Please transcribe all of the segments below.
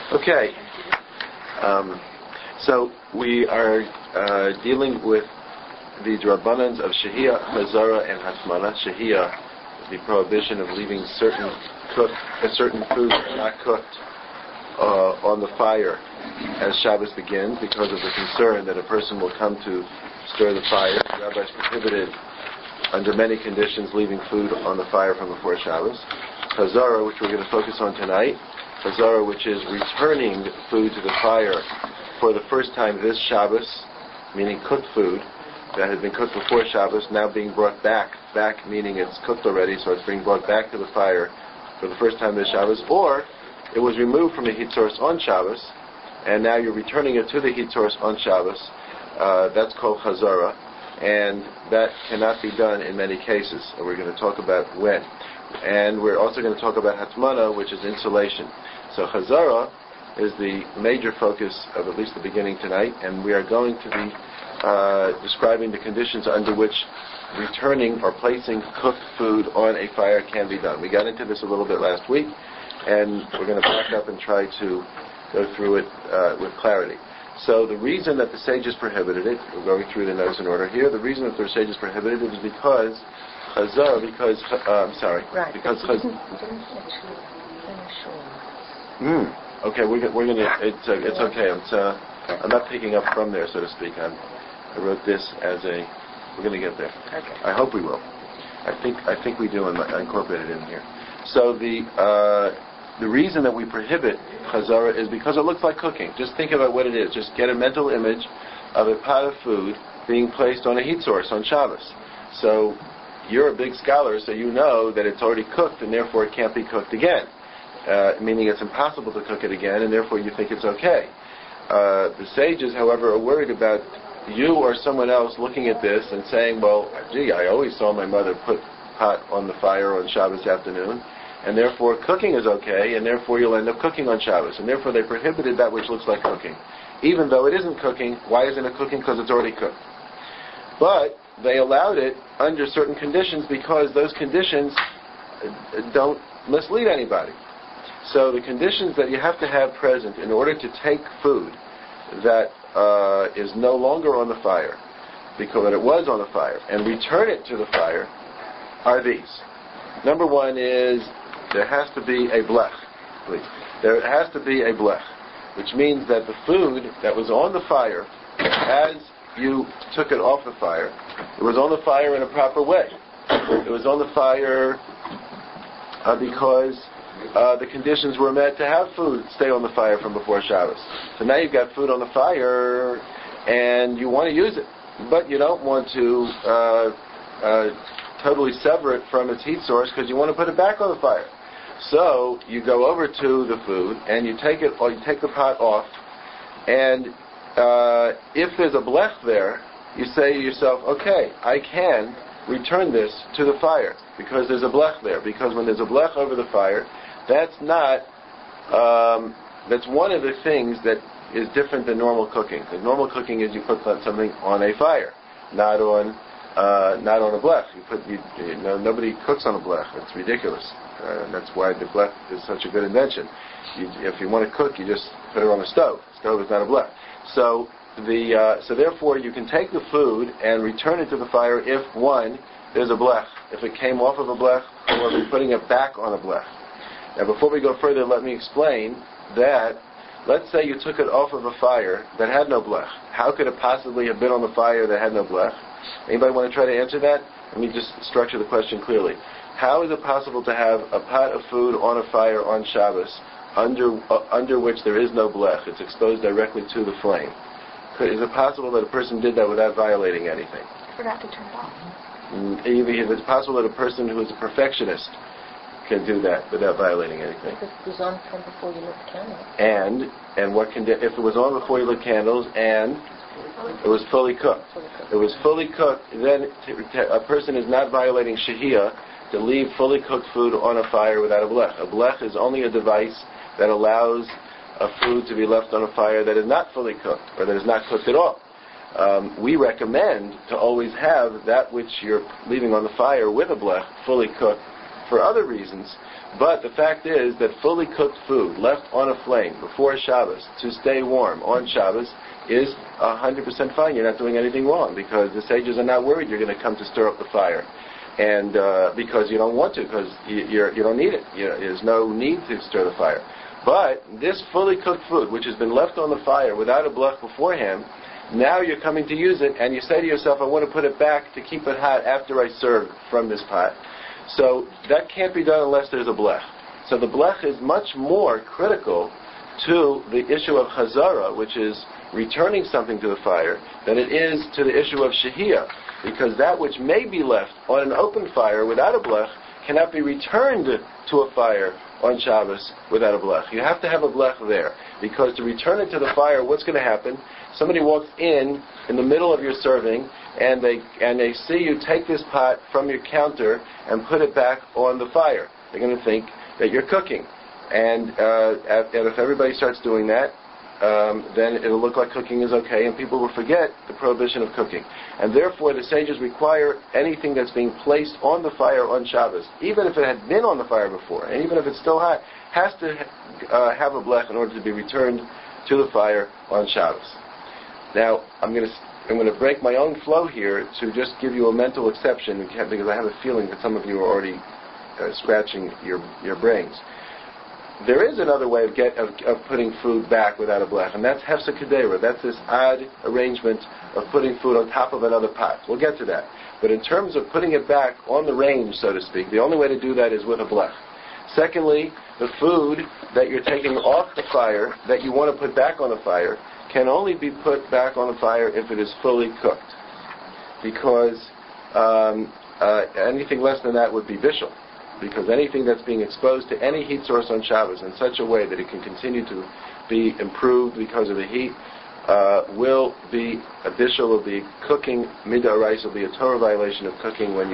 Okay. So we are dealing with the drabbanans of Shehiyah, Chazara, and Hatmana. Shehiyah, the prohibition of leaving certain foods not cooked on the fire as Shabbos begins because of the concern that a person will come to stir the fire. The rabbis prohibited, under many conditions, leaving food on the fire from before Shabbos. Chazara, which we're going to focus on tonight. Chazara, which is returning food to the fire for the first time this Shabbos, meaning cooked food that had been cooked before Shabbos, now being brought back meaning it's cooked already, so it's being brought back to the fire for the first time this Shabbos, or it was removed from the heat source on Shabbos, and now you're returning it to the heat source on Shabbos. That's called Chazara, and that cannot be done in many cases, and we're going to talk about when. And we're also going to talk about Hatmana, which is insulation. So Chazara is the major focus of at least the beginning tonight, and we are going to be describing the conditions under which returning or placing cooked food on a fire can be done. We got into this a little bit last week, and we're going to back up and try to go through it with clarity. So the reason that the sages prohibited it, we're going through the notes in order here, the reason that the sages prohibited it is because Chazara, because okay, we're gonna. It's okay. I'm not picking up from there, so to speak. I wrote this as a. We're gonna get there. Okay. I hope we will. I think we do. I incorporated it in here. So the reason that we prohibit Chazara is because it looks like cooking. Just think about what it is. Just get a mental image of a pot of food being placed on a heat source on Shabbos. So you're a big scholar, so you know that it's already cooked, and therefore it can't be cooked again. Meaning it's impossible to cook it again, and therefore you think it's okay. The sages, however, are worried about you or someone else looking at this and saying, well, gee, I always saw my mother put pot on the fire on Shabbos afternoon, and therefore cooking is okay, and therefore you'll end up cooking on Shabbos. And therefore they prohibited that which looks like cooking. Even though it isn't cooking, why isn't it cooking? Because it's already cooked. But they allowed it under certain conditions because those conditions don't mislead anybody. So the conditions that you have to have present in order to take food that is no longer on the fire, because it was on the fire, and return it to the fire are these. Number one is there has to be a blech. Please. There has to be a blech, which means that the food that was on the fire, as you took it off the fire, it was on the fire in a proper way. It was on the fire because the conditions were met to have food stay on the fire from before Shabbos. So now you've got food on the fire, and you want to use it, but you don't want to totally sever it from its heat source because you want to put it back on the fire. So you go over to the food and you take it, or you take the pot off, and if there's a blech there, you say to yourself, okay, I can return this to the fire because there's a blech there. Because when there's a blech over the fire, that's one of the things that is different than normal cooking. Because normal cooking is you put something on a fire, not on a blech. Nobody cooks on a blech. It's ridiculous. That's why the blech is such a good invention. If you want to cook, you just put it on a stove. Stove is not a blech. So therefore, you can take the food and return it to the fire if, one, there's a blech, if it came off of a blech, or if you're putting it back on a blech. Now, before we go further, let me explain that, let's say you took it off of a fire that had no blech. How could it possibly have been on the fire that had no blech? Anybody want to try to answer that? Let me just structure the question clearly. How is it possible to have a pot of food on a fire on Shabbos under which there is no blech? It's exposed directly to the flame. Is it possible that a person did that without violating anything? Forgot to turn it off. If it's possible that a person who is a perfectionist can do that without violating anything. If it was on from before you lit the candles. And what if it was on before you lit candles and it was fully cooked? It was fully cooked. Then a person is not violating Shehiyah to leave fully cooked food on a fire without a blech. A blech is only a device that allows a food to be left on a fire that is not fully cooked or that is not cooked at all. We recommend to always have that which you're leaving on the fire with a blech fully cooked for other reasons, But the fact is that fully cooked food left on a flame before Shabbos to stay warm on Shabbos is 100% fine. You're not doing anything wrong because the sages are not worried you're going to come to stir up the fire. And because you don't want to, because you don't need it. There's no need to stir the fire. But this fully cooked food, which has been left on the fire without a blech beforehand, now you're coming to use it, and you say to yourself, I want to put it back to keep it hot after I serve from this pot. So that can't be done unless there's a blech. So the blech is much more critical to the issue of chazara, which is returning something to the fire, than it is to the issue of shehiyah. Because that which may be left on an open fire without a blech cannot be returned to a fire on Shabbos without a blech. You have to have a blech there. Because to return it to the fire, what's going to happen? Somebody walks in the middle of your serving, and they see you take this pot from your counter and put it back on the fire. They're going to think that you're cooking. And if everybody starts doing that, then it'll look like cooking is okay, and people will forget the prohibition of cooking. And therefore, the sages require anything that's being placed on the fire on Shabbos, even if it had been on the fire before, and even if it's still hot, has to have a blech in order to be returned to the fire on Shabbos. Now, I'm going to break my own flow here to just give you a mental exception, because I have a feeling that some of you are already scratching your brains. There is another way of putting food back without a blech, and that's hefsa kedera. That's this odd arrangement of putting food on top of another pot. We'll get to that. But in terms of putting it back on the range, so to speak, the only way to do that is with a blech. Secondly, the food that you're taking off the fire, that you want to put back on the fire, can only be put back on the fire if it is fully cooked. Because anything less than that would be bishul. Because anything that's being exposed to any heat source on Shabbos in such a way that it can continue to be improved because of the heat will be a bishul, will be cooking midah arais, will be a Torah violation of cooking when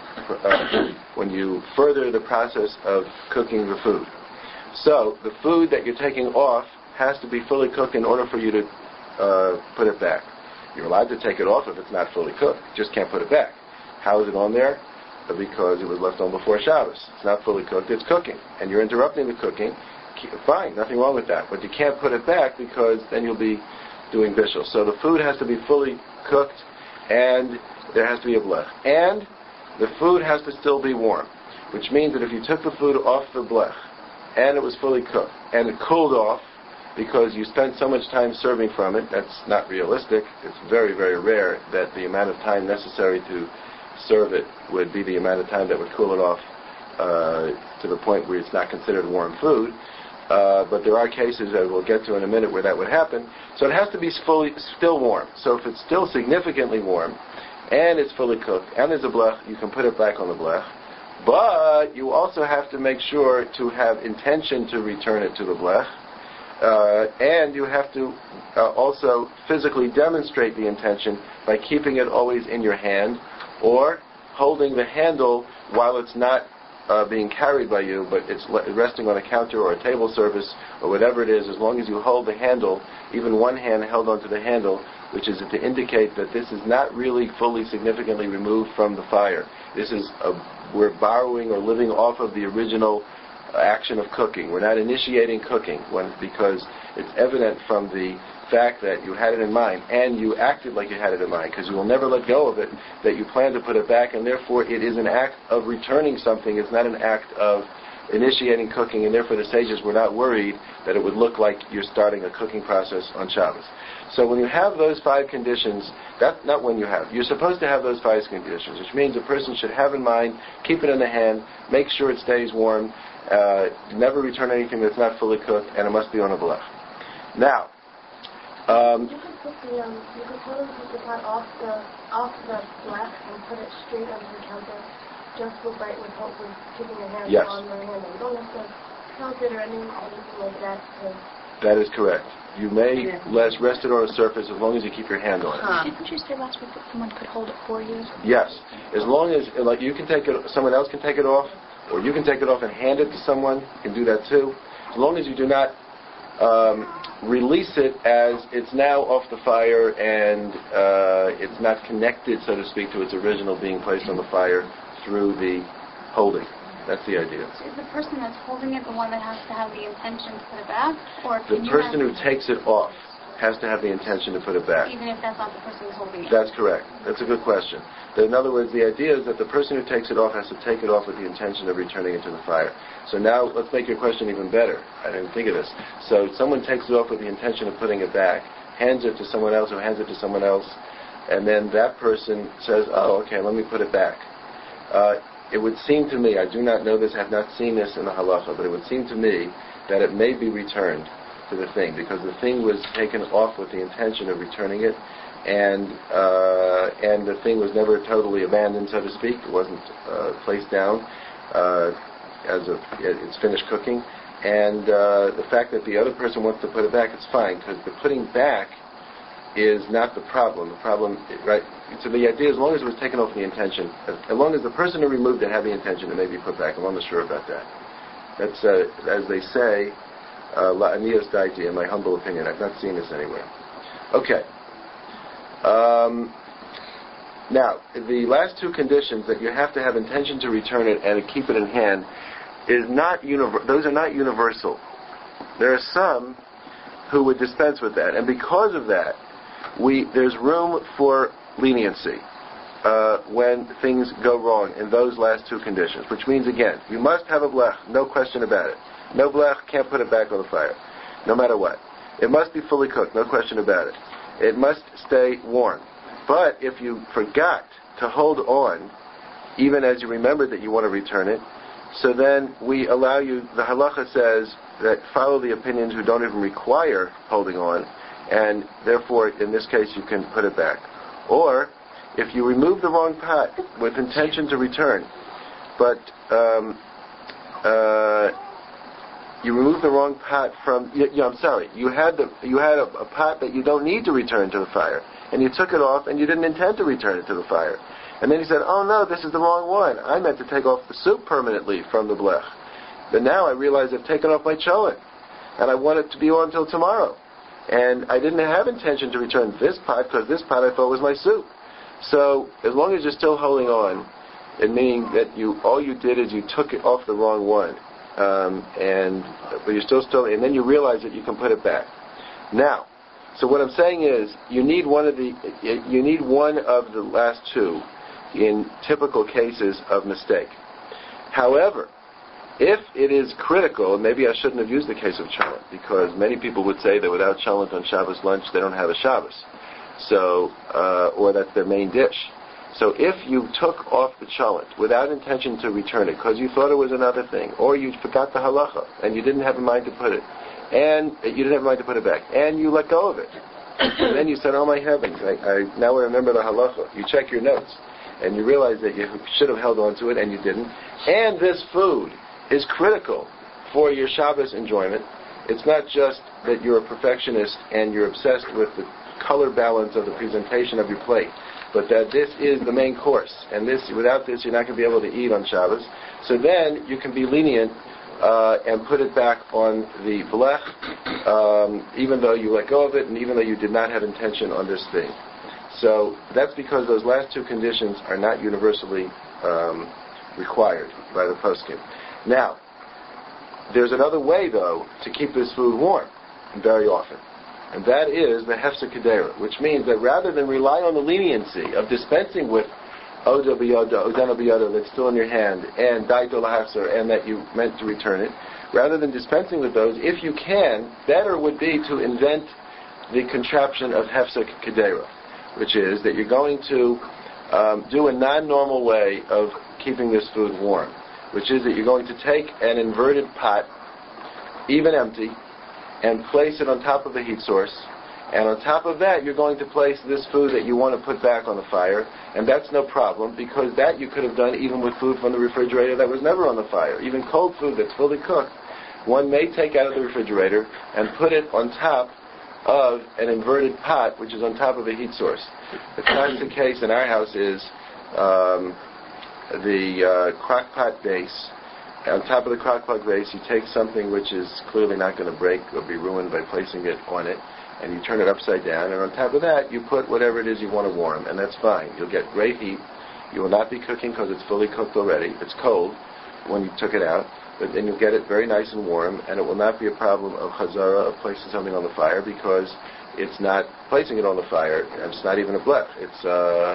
you further the process of cooking the food. So the food that you're taking off has to be fully cooked in order for you to put it back. You're allowed to take it off if it's not fully cooked. You just can't put it back. How is it on there? Because it was left on before Shabbos. It's not fully cooked, it's cooking. And you're interrupting the cooking. Fine, nothing wrong with that. But you can't put it back because then you'll be doing bishul. So the food has to be fully cooked, and there has to be a blech. And the food has to still be warm, which means that if you took the food off the blech, and it was fully cooked, and it cooled off, because you spent so much time serving from it, that's not realistic. It's very, very rare that the amount of time necessary to serve it would be the amount of time that would cool it off to the point where it's not considered warm food. But there are cases that we'll get to in a minute where that would happen. So it has to be still warm. So if it's still significantly warm, and it's fully cooked, and there's a blech, you can put it back on the blech. But you also have to make sure to have intention to return it to the blech. And you have to also physically demonstrate the intention by keeping it always in your hand, or holding the handle while it's not being carried by you, but it's resting on a counter or a table service or whatever it is. As long as you hold the handle, even one hand held onto the handle, which is to indicate that this is not really fully significantly removed from the fire. We're borrowing or living off of the original action of cooking. We're not initiating cooking because it's evident from the fact that you had it in mind, and you acted like you had it in mind, because you will never let go of it, that you plan to put it back, and therefore it is an act of returning something. It's not an act of initiating cooking, and therefore the sages were not worried that it would look like you're starting a cooking process on Shabbos. So when you have those 5 conditions, you're supposed to have those 5 conditions, which means a person should have in mind, keep it in the hand, make sure it stays warm, never return anything that's not fully cooked, and it must be on a blech. Now, you could totally put the pot off the blech and put it straight onto the counter, just with keeping your hand on the handle. You don't have to tilt it or anything like that. That is correct. You may rest it on a surface as long as you keep your hand on it. Didn't you say last week that someone could hold it for you? Yes, as long as you can take it, someone else can take it off, or you can take it off and hand it to someone. You can do that too, as long as you do not release it as it's now off the fire and it's not connected, so to speak, to its original being placed on the fire through the holding. That's the idea. So is the person that's holding it the one that has to have the intention to put it back? Or the person who takes it off has to have the intention to put it back. Even if that's not the person who's holding it? That's correct. That's a good question. In other words, the idea is that the person who takes it off has to take it off with the intention of returning it to the fire. So now, let's make your question even better. I didn't think of this. So someone takes it off with the intention of putting it back, hands it to someone else, who hands it to someone else, and then that person says, oh, okay, let me put it back. It would seem to me, I do not know this, I have not seen this in the halacha, but it would seem to me that it may be returned to the thing, because the thing was taken off with the intention of returning it, and the thing was never totally abandoned, so to speak. It wasn't placed down it's finished cooking, and the fact that the other person wants to put it back, it's fine, because the putting back is not the problem. The problem, right? So the idea, as long as it was taken off with the intention, as long as the person who removed it had the intention, it may be put back. I'm almost sure about that. That's, as they say, la'aniyas daiti, in my humble opinion. I've not seen this anywhere. Okay. Now, the last two conditions, that you have to have intention to return it and keep it in hand, is not those are not universal. There are some who would dispense with that, and because of that, there's room for leniency when things go wrong in those last two conditions, which means, again, you must have a blech, no question about it. No blech, can't put it back on the fire, no matter what. It must be fully cooked, no question about it. It must stay warm. But if you forgot to hold on, even as you remembered that you want to return it, so then we allow you, the halacha says that follow the opinions who don't even require holding on, and therefore, in this case, you can put it back. Or, if you remove the wrong pot with intention to return, but you remove the wrong pot from, I'm sorry, you had a pot that you don't need to return to the fire, and you took it off and you didn't intend to return it to the fire. And then you said, oh no, this is the wrong one. I meant to take off the soup permanently from the blech. But now I realize I've taken off my cholent, and I want it to be on until tomorrow. And I didn't have intention to return this pot, because this pot I thought was my soup. So, as long as you're still holding on, it meaning that all you did is you took it off the wrong one. But you're still, and then you realize that you can put it back. Now, so what I'm saying is, you need one of the last two in typical cases of mistake. However, if it is critical, and maybe I shouldn't have used the case of cholent, because many people would say that without cholent on Shabbos lunch, they don't have a Shabbos. So, or that's their main dish. So if you took off the cholent without intention to return it, because you thought it was another thing, or you forgot the halacha, and you didn't have in mind to put it, and you didn't have in mind to put it back, and you let go of it, and then you said, oh my heavens, now I remember the halacha. You check your notes, and you realize that you should have held on to it, and you didn't. And this food is critical for your Shabbos enjoyment. It's not just that you're a perfectionist and you're obsessed with the color balance of the presentation of your plate, but that this is the main course, and without this you're not going to be able to eat on Shabbos. So then you can be lenient and put it back on the blech, even though you let go of it, and even though you did not have intention on this thing. So that's because those last two conditions are not universally required by the poskim. Now, there's another way, though, to keep this food warm, very often. And that is the hefsek kedera, which means that rather than rely on the leniency of dispensing with oda b'yoda, odana b'yoda, that's still in your hand, and daito lahafser, and that you meant to return it, rather than dispensing with those, if you can, better would be to invent the contraption of hefsek kedera, which is that you're going to do a non-normal way of keeping this food warm, which is that you're going to take an inverted pot, even empty, and place it on top of the heat source, and on top of that you're going to place this food that you want to put back on the fire, and that's no problem, because that you could have done even with food from the refrigerator that was never on the fire. Even cold food that's fully cooked, one may take out of the refrigerator and put it on top of an inverted pot, which is on top of a heat source. The classic case in our house is the crock pot base. On top of the crock pot base, you take something which is clearly not going to break or be ruined by placing it on it, and you turn it upside down, and on top of that, you put whatever it is you want to warm, and that's fine. You'll get great heat. You will not be cooking because it's fully cooked already. It's cold. when you took it out, but then you'll get it very nice and warm, and it will not be a problem of chazara, of placing something on the fire, because it's not placing it on the fire, and it's not even a blech. It's a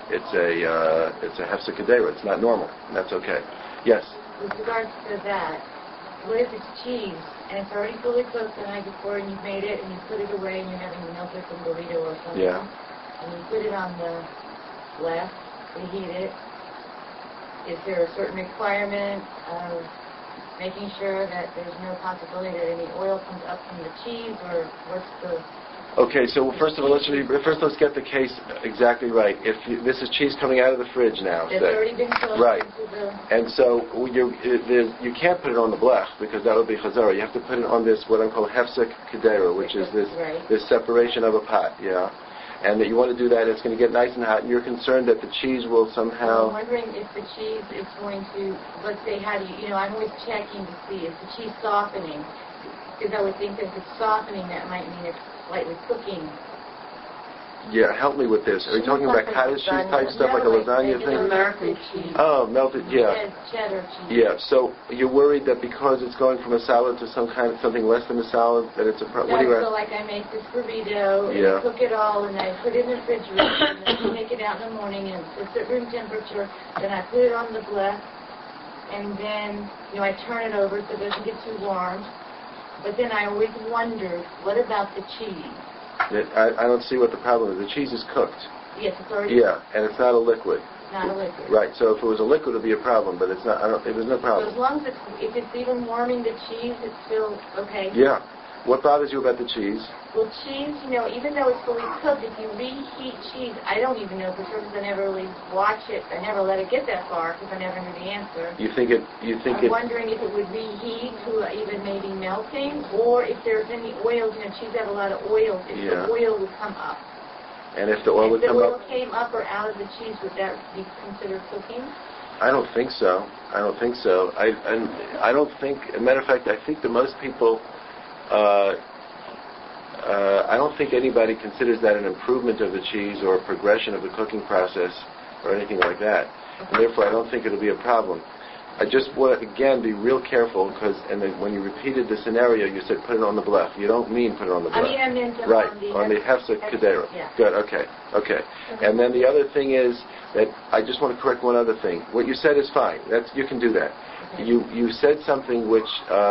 hefsek kedera. It's not normal, and that's okay. Yes? With regards to that, what if it's cheese, and it's already fully cooked the night before, and you've made it, and you put it away, and you're having a melted from burrito or something, and you put it on the blech, reheat it, is there a certain requirement of making sure that there's no possibility that any oil comes up from the cheese, or what's the... Okay, so first let's get the case exactly right. This is cheese coming out of the fridge now. It's already been cooked. Right. And so you can't put it on the blech, because that would be chazara. You have to put it on this, what I'm calling hefsek kedera, which is this separation of a pot, and that you want to do that, it's going to get nice and hot, and you're concerned that the cheese will somehow... I'm wondering if the cheese is going to, let's say, I'm always checking to see, is the cheese softening? Because I would think that if it's softening, that might mean it's slightly cooking. Yeah, help me with this. Are you talking about cottage cheese type stuff, like a lasagna thing? American cheese. Oh, melted, Cheddar cheese. Yeah, so you're worried that because it's going from a salad to something less than a salad, that it's a problem? So like I make this burrito, and I cook it all, and I put it in the refrigerator, and then I take it out in the morning, and it's at room temperature, then I put it on the blech, and then, I turn it over so it doesn't get too warm. But then I always wondered, what about the cheese? I don't see what the problem is. The cheese is cooked. Yes, it's already cooked. And it's not a liquid. Not a liquid. Right, so if it was a liquid, it would be a problem, but it's not. There's no problem. So as long as if it's even warming the cheese, it's still okay? Yeah. What bothers you about the cheese? Well, cheese, even though it's fully cooked, if you reheat cheese, I don't even know for sure because I never really watch it. I never let it get that far because I never knew the answer. I'm wondering if it would reheat to even maybe melting, or if there's any oils. Cheese have a lot of oils. If the oil would come up. And if the oil would come up? If the oil came up or out of the cheese, would that be considered cooking? I don't think so. I don't think, as a matter of fact, I think that most people... I don't think anybody considers that an improvement of the cheese or a progression of the cooking process or anything like that. And therefore, I don't think it'll be a problem. I just want to, again, be real careful because when you repeated the scenario, you said put it on the blech. You don't mean put it on the blech. I meant on the hefsek kedera. Yeah. Good, okay. And then the other thing is that I just want to correct one other thing. What you said is fine. You can do that. Okay. You said something which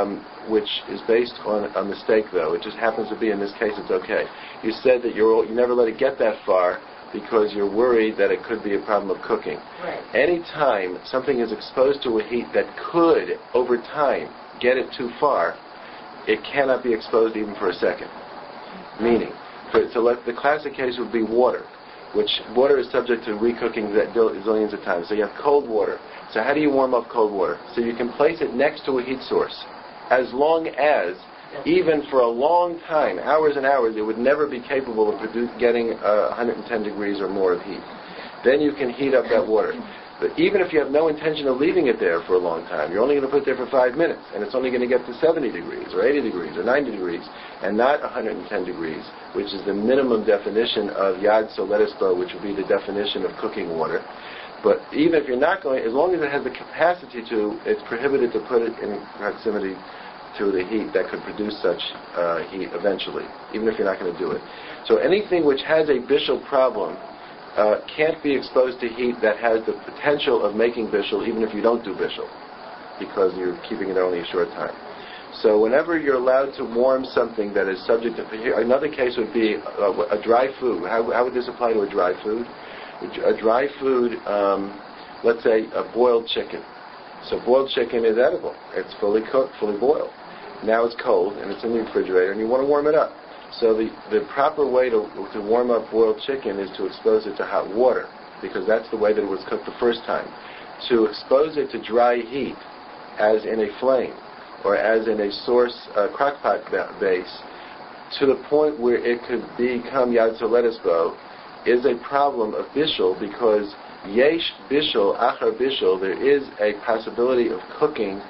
is based on a mistake, though. It just happens to be, in this case, it's okay. You said that you never let it get that far because you're worried that it could be a problem of cooking. Right. Anytime something is exposed to a heat that could, over time, get it too far, it cannot be exposed even for a second. Meaning, the classic case would be water, which water is subject to recooking zillions of times. So you have cold water. So how do you warm up cold water? So you can place it next to a heat source. As long as, even for a long time, hours and hours, it would never be capable of getting 110 degrees or more of heat. Then you can heat up that water. But even if you have no intention of leaving it there for a long time, you're only going to put it there for 5 minutes, and it's only going to get to 70 degrees, or 80 degrees, or 90 degrees, and not 110 degrees, which is the minimum definition of Yad Soledesbo, which would be the definition of cooking water. But even if you're not going, as long as it has the capacity to, it's prohibited to put it in proximity to the heat that could produce such heat eventually, even if you're not going to do it. So anything which has a bishul problem can't be exposed to heat that has the potential of making bishul, even if you don't do bishul, because you're keeping it only a short time. So whenever you're allowed to warm something that is subject to... Another case would be a dry food. How would this apply to a dry food? A dry food, let's say a boiled chicken. So boiled chicken is edible. It's fully cooked, fully boiled. Now it's cold, and it's in the refrigerator, and you want to warm it up. So the proper way to warm up boiled chicken is to expose it to hot water, because that's the way that it was cooked the first time. To expose it to dry heat, as in a flame, or as in a source crockpot base, to the point where it could become Yad Soledesbo, is a problem of bishul, because yesh bishul, achar bishul, there is a possibility of cooking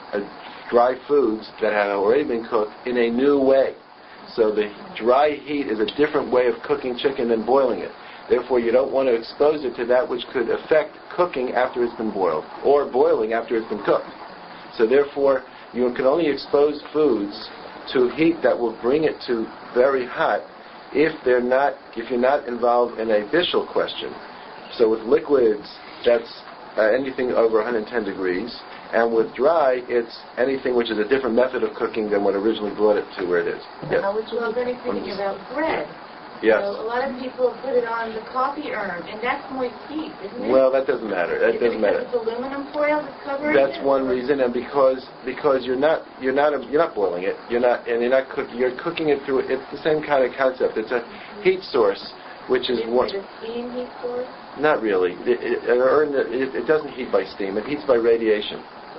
dry foods that have already been cooked in a new way. So the dry heat is a different way of cooking chicken than boiling it. Therefore, you don't want to expose it to that which could affect cooking after it's been boiled, or boiling after it's been cooked. So therefore, you can only expose foods to heat that will bring it to very hot if you're not involved in a bishul question. So with liquids, that's anything over 110 degrees, and with dry, it's anything which is a different method of cooking than what originally brought it to where it is. Yes. How would you be thinking about bread? Yes. So a lot of people put it on the coffee urn, and that's moist heat, isn't it? Well, that doesn't matter. That doesn't matter. It's aluminum foil that's covering it. That's one reason, and because you're not boiling it. You're cooking it through. It's the same kind of concept. It's a heat source, which is what. Is it a steam heat source? Not really. An urn it doesn't heat by steam. It heats by radiation.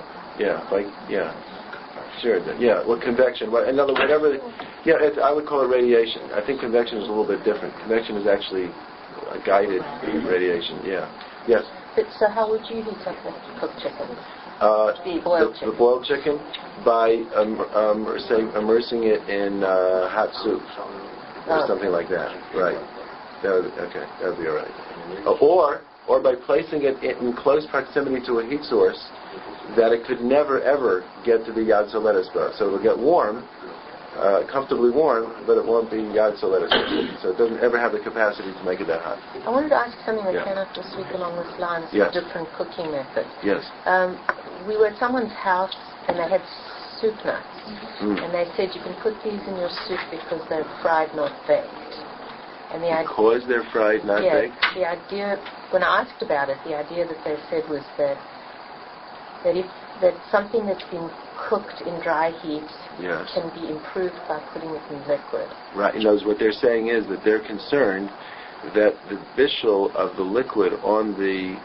Sure. Yeah. Well, convection. Another whatever. Yeah. I would call it radiation. I think convection is a little bit different. Convection is actually a guided radiation. Yeah. Yes. So how would you heat up the cooked chicken? The boiled chicken by immersing it in hot soup or something like that. Right. That would be all right. Or by placing it in close proximity to a heat source that it could never ever get to the Yad Soledes bar. So it'll get warm, comfortably warm, but it won't be Yad Soledes. So it doesn't ever have the capacity to make it that hot. I wanted to ask something that came up this week along this lines of different cooking methods. Yes. We were at someone's house and they had soup nuts. And they said you can put these in your soup because they're fried, not baked. And because they're fried, not baked? The idea, when I asked about it, the idea that they said was that something that's been cooked in dry heat can be improved by putting it in liquid. Right. In other words, what they're saying is that they're concerned that the bishul of the liquid on the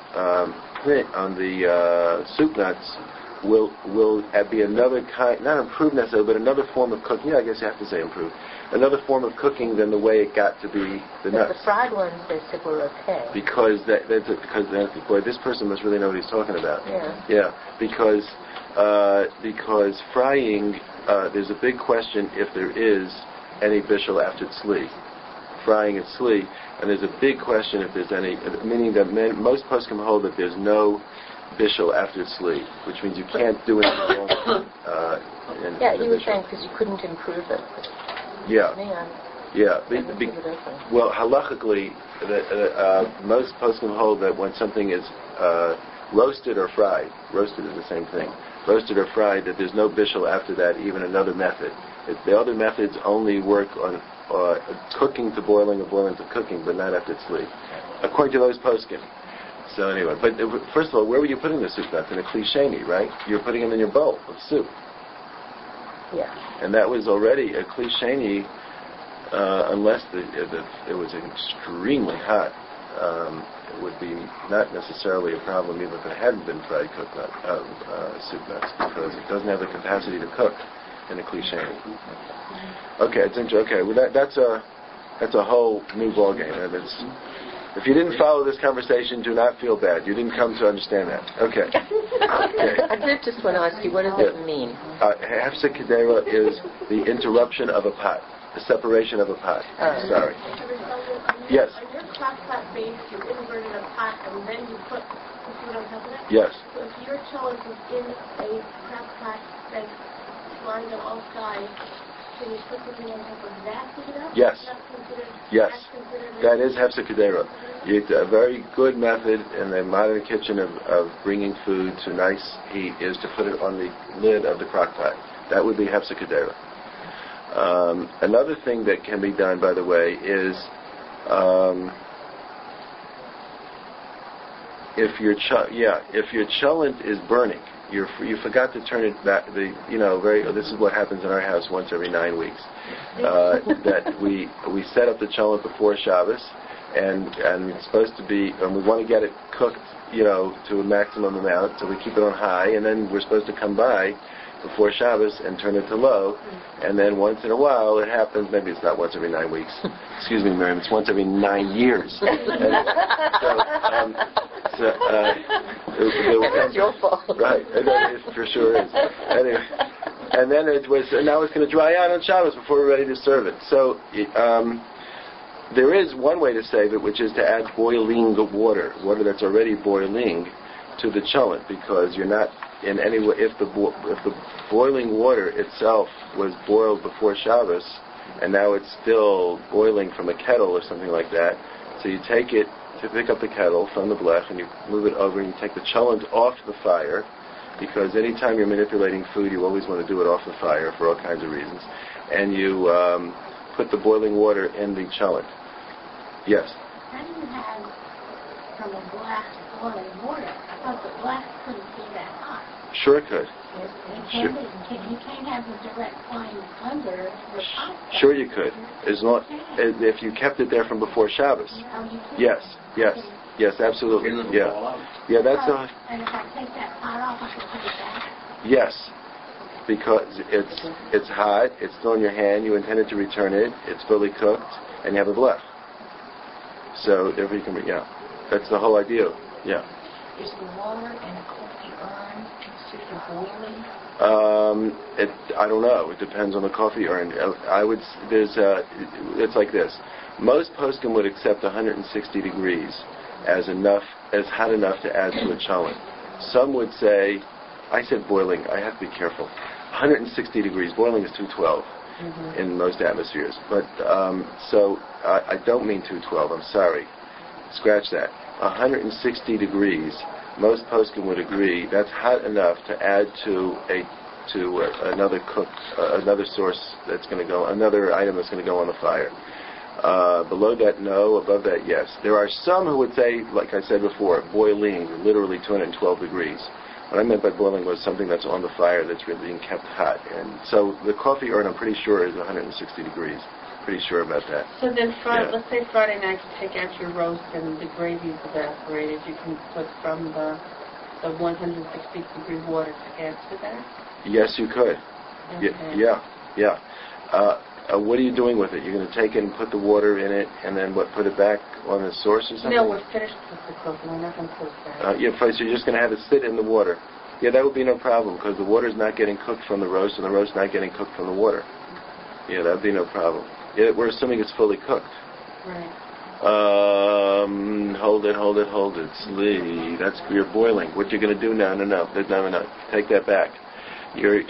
soup nuts will be another kind, not improved necessarily, but another form of cooking. Yeah, I guess you have to say improved. Another form of cooking than the way it got to be the nuts. The fried ones, they said, were okay. Because this person must really know what he's talking about. Yeah. Because frying, there's a big question if there is any bishul after tzli. Frying at tzli, and there's a big question if there's any, meaning that most poskim hold that there's no bishul after tzli, which means you can't do anything wrong. He was saying because you couldn't improve it. Well, halachically, most poskim hold that when something is roasted or fried, roasted is the same thing, roasted or fried, that there's no bishul after that, even another method. The other methods only work on cooking to boiling or boiling to cooking, but not after tzli, according to those poskim. So anyway, but first of all, where were you putting the soup nuts? In a klisheni, right? You're putting them in your bowl of soup. Yeah. And that was already a klisheni, unless it was extremely hot. It would be not necessarily a problem even if it hadn't been fried cooked soup nuts, because it doesn't have the capacity to cook in a klisheni. Okay, it's interesting. Okay, well that's a whole new ballgame. If you didn't follow this conversation, do not feel bad. You didn't come to understand that. Okay. I did just want to ask you, what does it mean? Hefsek kedera is the interruption of a pot, the separation of a pot. Sorry. Yes. On your crock-pot base, you inverted a pot and then you put the food on top of it? Yes. So if your cholent is in a crock-pot that's lined on all sides, can you put something on top of that to heat up? Yes. That is hefsek kedera. It's a very good method in the modern kitchen of bringing food to nice heat is to put it on the lid of the crock pot. That would be hefsek kedera. Another thing that can be done, by the way, is if your cholent is burning, you forgot to turn it back. This is what happens in our house once every 9 weeks. That we set up the cholent before Shabbos, and it's supposed to be, and we want to get it cooked, to a maximum amount, so we keep it on high, and then we're supposed to come by before Shabbos and turn it to low, and then once in a while it happens, maybe it's not once every 9 weeks, excuse me, Miriam, it's once every 9 years. It's your fault. Right, it for sure is. Anyway, and then now it's going to dry out on Shabbos before we're ready to serve it. So there is one way to save it, which is to add boiling water that's already boiling to the cholent, because you're not in any way, if the boiling water itself was boiled before Shabbos, and now it's still boiling from a kettle or something like that, so you take it to pick up the kettle from the blech, and you move it over, and you take the cholent off the fire, because any time you're manipulating food, you always want to do it off the fire for all kinds of reasons, and you put the boiling water in the cholent. Yes? How do you have from a blech boiling water? I thought the blech couldn't be that hot. Sure it could. You can't have the direct flame under the pot. Sure you could, as long if you kept it there from before Shabbos. Yes, absolutely. Yeah, that's a. And if I take that pot off, I can put it back. Yes, because it's hot, it's still in your hand. You intended to return it. It's fully cooked, and you have a blech. So therefore you can. That's the whole idea. Yeah. Is the water in a coffee urn considered boiling? I don't know. It depends on the coffee urn. It's like this. Most poskim would accept 160 degrees as hot enough to add to a cholent. Some would say, I said boiling. I have to be careful. 160 degrees. Boiling is 212 in most atmospheres. But so I don't mean 212. I'm sorry. Scratch that. 160 degrees. Most poskim would agree that's hot enough to add to another another source that's going to go, another item that's going to go on the fire. Below that, no. Above that, yes. There are some who would say, like I said before, boiling, literally 212 degrees. What I meant by boiling was something that's on the fire that's really being kept hot. And so the coffee urn, I'm pretty sure, is 160 degrees. Pretty sure about that. So then, let's say Friday night you take out your roast and the gravy's evaporated. You can put from the 160 degree water to add to that? Yes, you could. Okay. Yeah. What are you doing with it? You're going to take it and put the water in it, and then put it back on the source or something? No, we're finished with the cooking. We're not going to cook that. So you're just going to have it sit in the water. Yeah, that would be no problem, because the water's not getting cooked from the roast, and the roast's not getting cooked from the water. Yeah, that would be no problem. Yeah, we're assuming it's fully cooked. Right. Hold it. You're boiling. What you're going to do now? No. Take that back. You're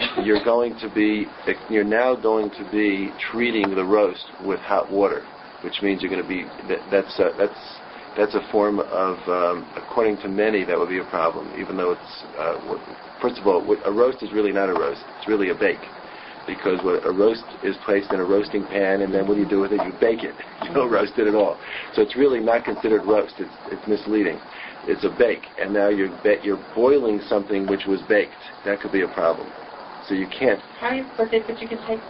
now going to be treating the roast with hot water, which means you're going to be. That's a form of. According to many, that would be a problem. Even though it's. First of all, a roast is really not a roast. It's really a bake. Because a roast is placed in a roasting pan, and then what do you do with it? You bake it. You don't roast it at all. So it's really not considered roast. It's misleading. It's a bake, and now you're boiling something which was baked. That could be a problem. So you can't. But you can take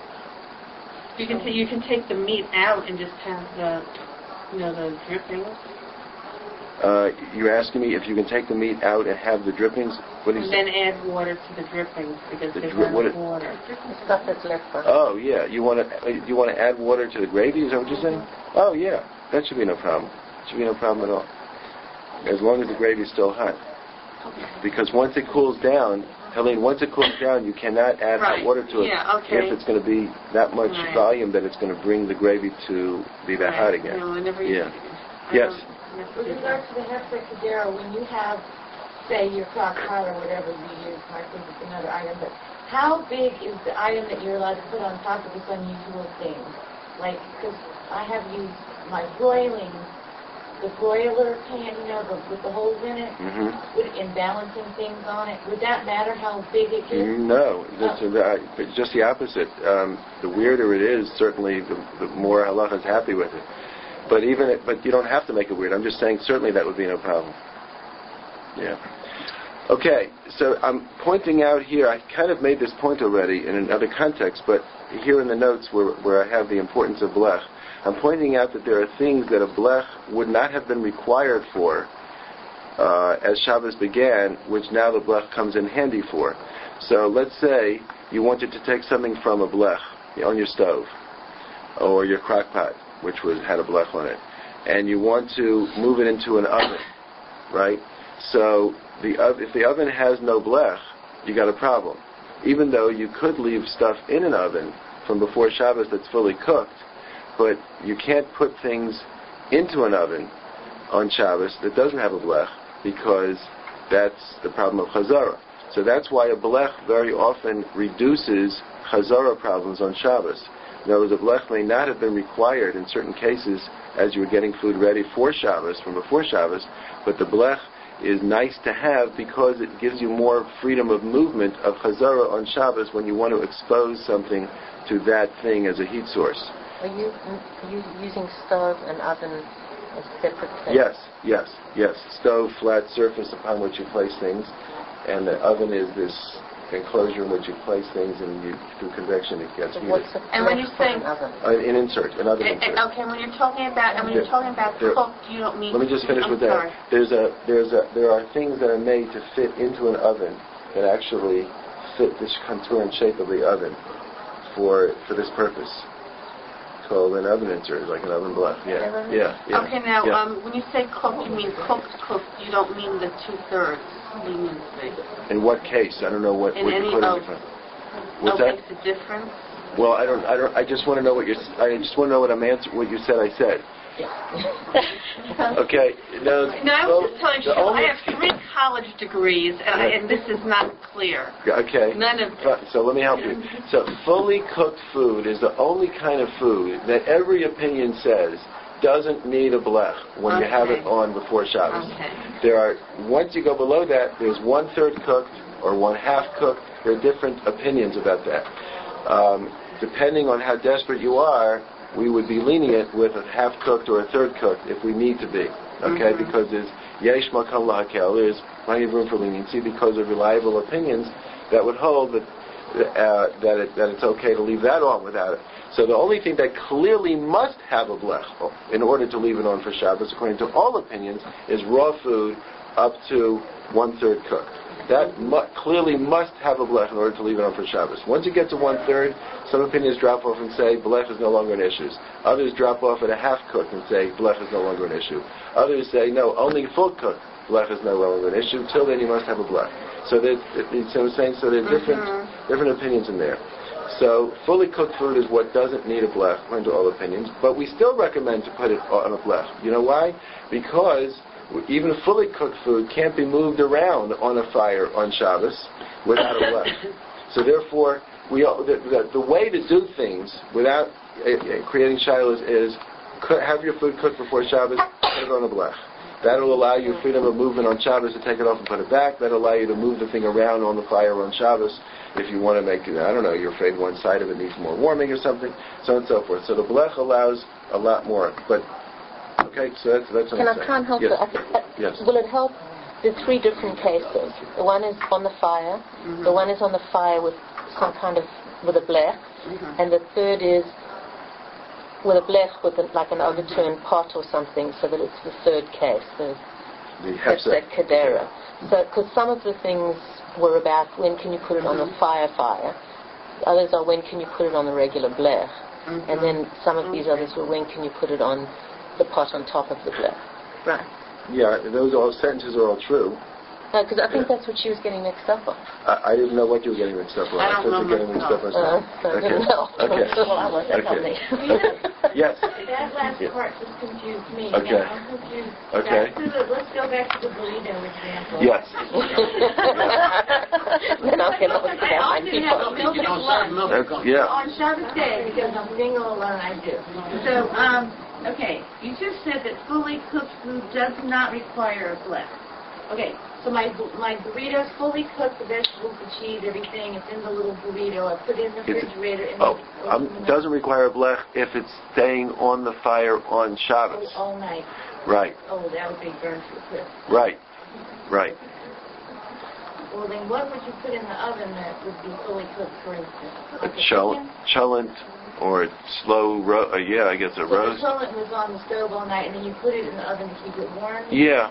you can take the meat out and just have the drippings. You're asking me if you can take the meat out and have the drippings? What do you say? And then add water to the drippings because there's no water. The stuff that's left on. Oh yeah, you want to add water to the gravy? Is that what you're saying? Oh yeah, that should be no problem. Should be no problem at all, as long as the gravy is still hot. Because once it cools down, Helene, you cannot add hot water to it if it's going to be that much volume that it's going to bring the gravy to be that hot again. No, I never Yes. With regard to the Hefzer Kadera, when you have, say, your crock pot or whatever you use, I think it's another item, but how big is the item that you're allowed to put on top of this unusual thing? Like, because I have used my broiling, the broiler pan, with the holes in it, and balancing things on it. Would that matter how big it gets? No, it's just the opposite. The weirder it is, certainly the more Allah is happy with it. But you don't have to make it weird. I'm just saying certainly that would be no problem. Yeah. Okay, so I'm pointing out here, I kind of made this point already in another context, but here in the notes where I have the importance of blech, I'm pointing out that there are things that a blech would not have been required for as Shabbos began, which now the blech comes in handy for. So let's say you wanted to take something from a blech on your stove or your crock pot, which had a blech on it, and you want to move it into an oven, right? So if the oven has no blech, you got a problem. Even though you could leave stuff in an oven from before Shabbos that's fully cooked, but you can't put things into an oven on Shabbos that doesn't have a blech, because that's the problem of chazara. So that's why a blech very often reduces chazara problems on Shabbos. In other words, a blech may not have been required in certain cases as you were getting food ready for Shabbos, from before Shabbos, but the blech is nice to have because it gives you more freedom of movement of chazara on Shabbos when you want to expose something to that thing as a heat source. Are you using stove and oven as separate things? Yes. Stove, flat surface upon which you place things, and the oven is this enclosure in which you place things, and through convection it gets heated. And when you're saying oven? An insert, another insert. Okay, when you're talking about cooked, you don't mean. Let me just finish with that. There are things that are made to fit into an oven that actually fit this contour and shape of the oven for this purpose. Called an oven insert, like an oven blech. Yeah. Okay, now when you say cooked, you mean cooked. You don't mean the 2/3 leniency. In what case? I don't know what you put in the front. What's that? Makes a difference. Well, I don't. I just want to know what I just want to know what what you said. I said. Okay. No, I was just telling you. I have 3 college degrees, and this is not clear. Okay. None of. So let me help you. So fully cooked food is the only kind of food that every opinion says doesn't need a blech when you have it on before Shabbos. Okay. Once you go below that, there's 1/3 cooked or 1/2 cooked. There are different opinions about that. Depending on how desperate you are, we would be lenient with a 1/2 cooked or a 1/3 cooked if we need to be. Okay, because there's yesh makam lahakel. There's plenty of room for leniency because of reliable opinions that would hold that it's okay to leave that on without it. So the only thing that clearly must have a blech in order to leave it on for Shabbos, according to all opinions, is raw food up to 1/3 cooked. That clearly must have a blech in order to leave it on for Shabbos. Once you get to 1/3, some opinions drop off and say blech is no longer an issue. Others drop off at a 1/2 cooked and say blech is no longer an issue. Others say no, only full cooked blech is no longer an issue. Till then, you must have a blech. So there are different opinions in there. So fully cooked food is what doesn't need a blech, according to all opinions. But we still recommend to put it on a blech. You know why? Because even fully cooked food can't be moved around on a fire on Shabbos without a blech. So therefore, the way to do things without creating shilohs is have your food cooked before Shabbos, put it on a blech. That'll allow you freedom of movement on Shabbos to take it off and put it back. That'll allow you to move the thing around on the fire on Shabbos if you want to make it, I don't know, you're afraid one side of it needs more warming or something, so on and so forth. So the blech allows a lot more. But okay, so that's what Can I try and help you? Yes. Will it help? There are 3 different cases. The one is on the fire. Mm-hmm. The one is on the fire with some kind of, with a blech. Mm-hmm. And the third is with a blech with like an overturned pot or something, so that it's the third case, the hefsek kedera. So, because some of the things were about when can you put it on the fire. Others are when can you put it on the regular blech. Mm-hmm. And then some of these others were when can you put it on the pot on top of the blech. Right. Yeah, those sentences are all true. No, because I think that's what she was getting mixed up on. I didn't know what you were getting mixed up on. I thought you were getting mixed up on something. So I didn't know. Okay. Well, I wasn't helping. Yes. That last part just confused me. Okay. I'm confused. Okay. Let's go back to the burrito example. Yes. Then I'll get over to that one. Yeah. On Shabbos day, because I'm single alone, I do. So, okay, you just said that fully cooked food does not require a blech. Okay, so my burrito's fully cooked, the vegetables, the cheese, everything. It's in the little burrito. I put it in the refrigerator. Doesn't require a blech if it's staying on the fire on Shabbos. All night. Right. Oh, that would be burned to a crisp. Right. Well, then what would you put in the oven that would be fully cooked, for instance? Like cholent or slow roast. I guess a roast. So the cholent was on the stove all night, and then you put it in the oven to keep it warm? Yeah.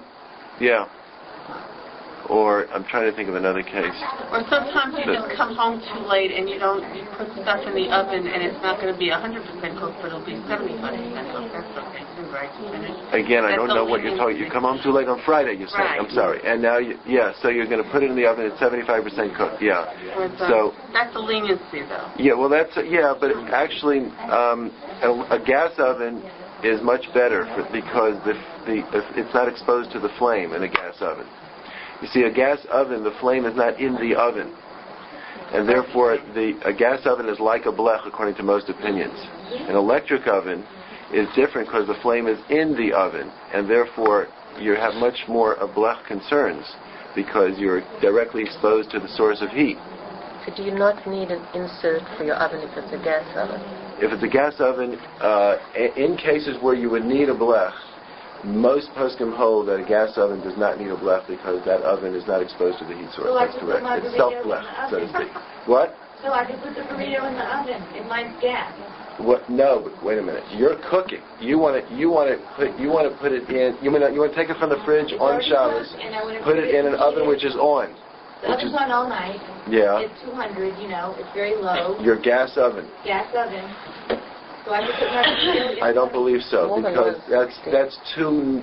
Or I'm trying to think of another case. Or sometimes you just come home too late and you put stuff in the oven and it's not going to be 100% cooked, but it'll be 75% cooked. That's okay too, right? Again, I don't know what you're talking. You come home too late on Friday, you say. Right. I'm sorry. And now, so you're going to put it in the oven at 75% cooked. Yeah. So that's the leniency, though. Yeah. Well, but actually, a gas oven is much better because it's not exposed to the flame in a gas oven. You see, a gas oven, the flame is not in the oven. And therefore, a gas oven is like a blech according to most opinions. An electric oven is different because the flame is in the oven. And therefore, you have much more of blech concerns because you're directly exposed to the source of heat. So do you not need an insert for your oven if it's a gas oven? If it's a gas oven, in cases where you would need a blech, most poskim hold that a gas oven does not need a blech because that oven is not exposed to the heat source. So That's correct. It's self-blech, so to speak. What? So I can put the burrito in the oven. It mine's gas. What? No, but wait a minute. You're cooking. You want to put it in. You want to take it from the fridge on Shabbos, put it in an oven which is on. The oven's on all night. Yeah. It's 200. It's very low. Your gas oven. Gas oven. So I can put my burrito in. I don't believe so because that's too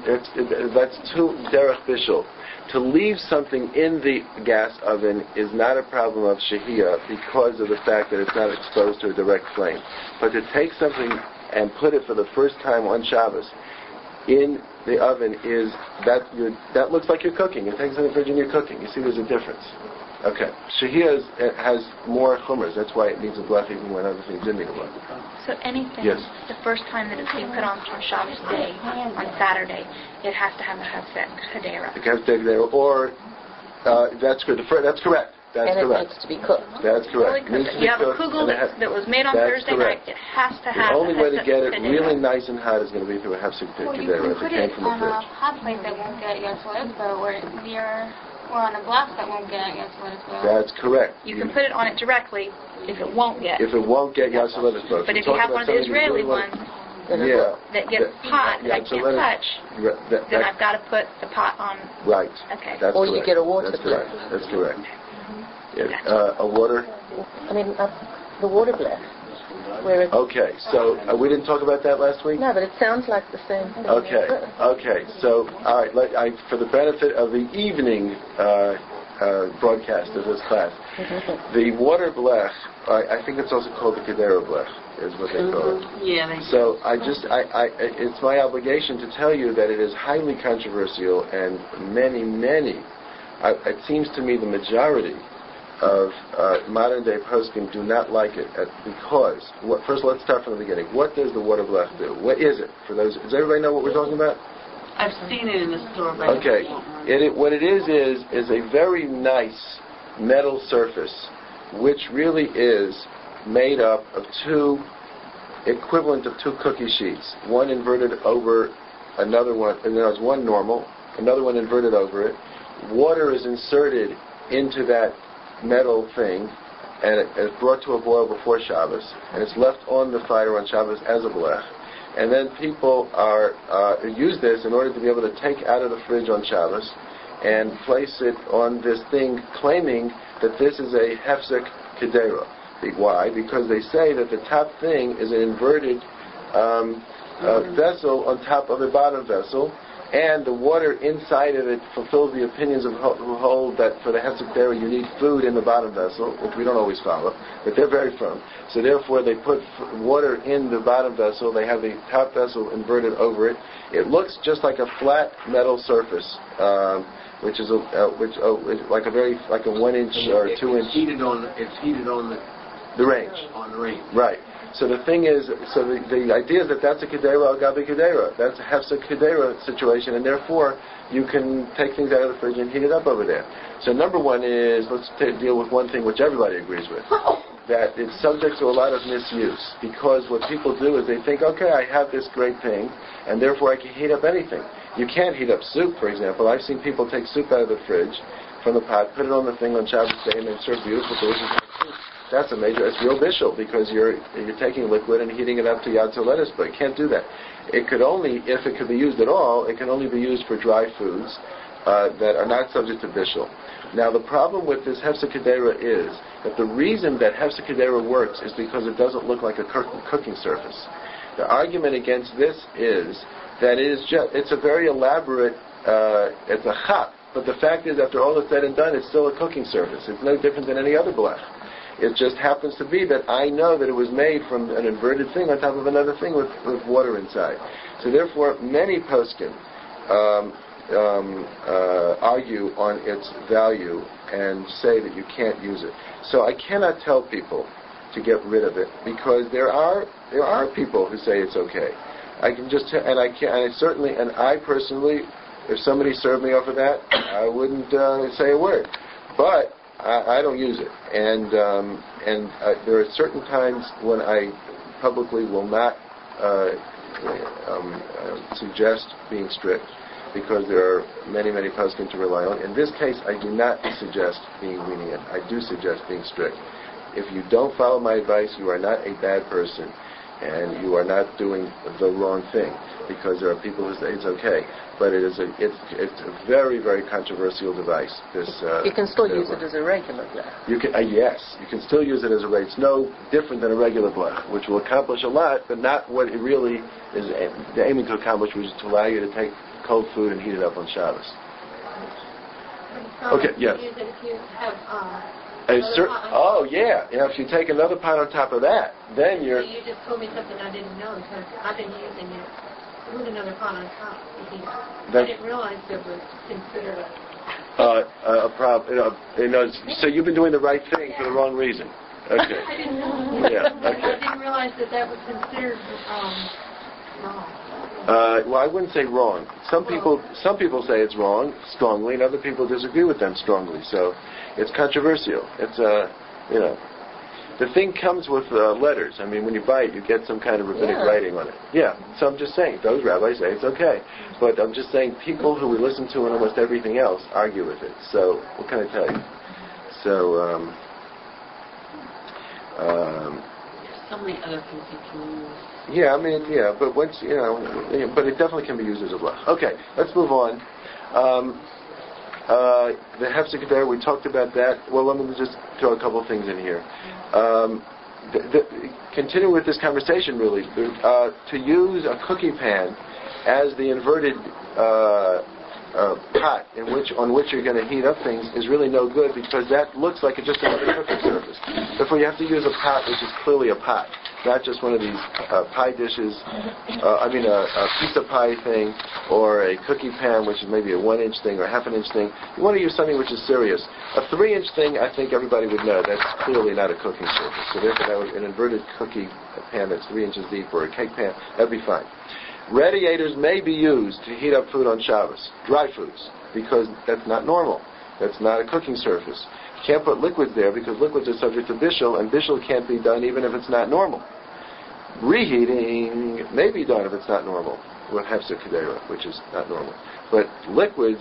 derech bishul. To leave something in the gas oven is not a problem of shehiyah because of the fact that it's not exposed to a direct flame. But to take something and put it for the first time on Shabbos in the oven that looks like you're cooking. It takes it in the fridge and you're cooking. You see, there's a difference. Okay. Shehiyah has more chumras. That's why it needs a blech even when other things didn't need a blech. So anything, yes. The first time that it's being put on Shabbos day, on Saturday, it has to have a hefsek hadera. It has to have hadera, or that's good. That's correct. That's and correct. It needs to be cooked. That's correct. You have a kugel that was made on Thursday correct. night. It has to have. The only way to get it hadera. really nice and hot is going to be through a hefsek hadera. You can put it on a hot plate that won't get yatsuletzba, or on a glass that won't get yatsuletzba. That's correct. You can put it on it directly if it won't get. If it won't get yatsuletzba. But if you have one of the Israeli ones. That gets hot and I can't touch, then I've got to put the pot on. Right. Okay. That's or correct. You get a water. That's correct. That's correct. Yeah. Gotcha. A water? The water blech. Where it's okay, so we didn't talk about that last week? No, but it sounds like the same thing. Okay. So, all right, for the benefit of the evening broadcast of this class, the water blech, I think it's also called the kedera blech, is what they call it. Yeah. So it's my obligation to tell you that it is highly controversial, and many, it seems to me the majority of modern day poskim do not like it because first let's start from the beginning. What does the water blech do? What is it? Does everybody know what we're talking about? I've seen it in the store. But okay. What it is a very nice metal surface which really is made up of equivalent of two cookie sheets. One inverted over another one, and there's one normal, another one inverted over it. Water is inserted into that metal thing, and it's brought to a boil before Shabbos, and it's left on the fire on Shabbos as a blech. And then people use this in order to be able to take out of the fridge on Shabbos and place it on this thing, claiming that this is a hefsek kedera. Why? Because they say that the top thing is an inverted vessel on top of a bottom vessel, and the water inside of it fulfills the opinions of who hold that for the hefsek kedera you need food in the bottom vessel, which we don't always follow, but they're very firm. So therefore they put water in the bottom vessel, they have the top vessel inverted over it. It looks just like a flat metal surface, which is like a 1 inch or 2 inch. It's heated on the range. On the range. Right. So the thing is, the idea is that that's a kedera al gabi kedera. That's a hefsek kedera situation, and therefore you can take things out of the fridge and heat it up over there. So number one is, let's deal with one thing which everybody agrees with, that it's subject to a lot of misuse, because what people do is they think, okay, I have this great thing, and therefore I can heat up anything. You can't heat up soup, for example. I've seen people take soup out of the fridge from the pot, put it on the thing on Shabbos day, and then serve beautiful delicious soup. That's real bishul, because you're taking liquid and heating it up to yad lettuce, but you can't do that. It could only, if it could be used at all, it can only be used for dry foods that are not subject to bishul. Now the problem with this hefsek kedera is that the reason that hefsek kedera works is because it doesn't look like a cooking surface. The argument against this is that it's a very elaborate, it's a chap, but the fact is, after all is said and done, it's still a cooking surface. It's no different than any other blech. It just happens to be that I know that it was made from an inverted thing on top of another thing with water inside. So therefore, many poskim argue on its value and say that you can't use it. So I cannot tell people to get rid of it because there are people who say it's okay. I can just and I personally, if somebody served me off of that, I wouldn't say a word. But I don't use it, and there are certain times when I publicly will not suggest being strict, because there are many poskim to rely on. In this case, I do not suggest being lenient. I do suggest being strict. If you don't follow my advice, you are not a bad person, and you are not doing the wrong thing, because there are people who say it's okay. But it's a very controversial device. You can still use it as a regular blech. You can yes, you can still use it as a regular. It's no different than a regular blech, which will accomplish a lot, but not what it really is aiming to accomplish, which is to allow you to take cold food and heat it up on Shabbos. Okay, yes. Use it if you have if you take another pot on top of that, then you're... You just told me something I didn't know, because I've been using it with another pot on top. I didn't realize it was considered a problem. So you've been doing the right thing for the wrong reason. Okay. I didn't know. Yeah, okay. I didn't realize that was considered wrong. Well, I wouldn't say wrong. Some people say it's wrong strongly, and other people disagree with them strongly. So it's controversial. It's the thing comes with letters. I mean, when you buy it, you get some kind of rabbinic writing on it. Yeah. So I'm just saying, those rabbis say it's okay, but I'm just saying people who we listen to in almost everything else argue with it. So what can I tell you? So. So many other things you can use. Yeah, but once but it definitely can be used as a blech. Okay, let's move on. The Hefzer, we talked about that. Well, let me just throw a couple of things in here. Continue with this conversation, really. To use a cookie pan as the inverted pot on which you're going to heat up things is really no good, because that looks like just another cooking surface. Therefore, you have to use a pot which is clearly a pot, not just one of these pie dishes. A pizza pie thing, or a cookie pan which is maybe a 1-inch thing or half-an-inch thing. You want to use something which is serious. A 3-inch thing, I think everybody would know that's clearly not a cooking surface. So therefore, that would an inverted cookie pan that's 3 inches deep, or a cake pan, that'd be fine. Radiators may be used to heat up food on Shabbos, dry foods, because that's not normal. That's not a cooking surface. You can't put liquids there, because liquids are subject to bishul, and bishul can't be done even if it's not normal. Reheating may be done if it's not normal, with hefzer kedera, which is not normal. But liquids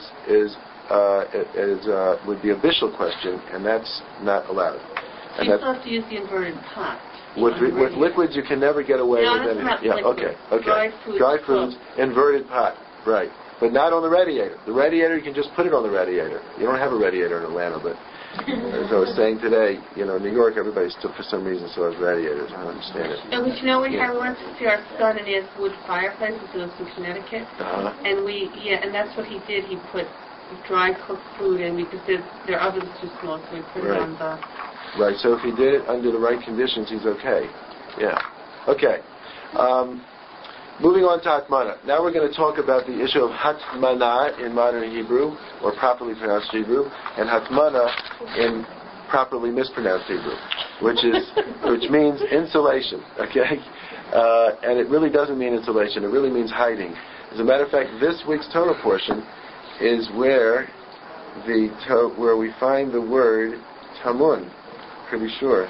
would be a bishul question, and that's not allowed. And you still have to use the inverted pot. With liquids, you can never get away with anything. Okay. Dry foods, inverted pot, right. But not on the radiator. The radiator, you can just put it on the radiator. You don't have a radiator in Atlanta, but as I was saying today, in New York, everybody still, for some reason, still has radiators. I don't understand it. And we went to see our son in his wood fireplace. He lives in Connecticut, and that's what he did. He put dry cooked food in, because their oven's too small, so he put it on the... Right, so if he did it under the right conditions, he's okay. Yeah. Okay. Moving on to Hatmana. Now we're going to talk about the issue of Hatmana in modern Hebrew, or properly pronounced Hebrew, and Hatmana in properly mispronounced Hebrew, which means insulation. Okay, and it really doesn't mean insulation. It really means hiding. As a matter of fact, this week's Torah portion is where we find the word tamun. Pretty sure.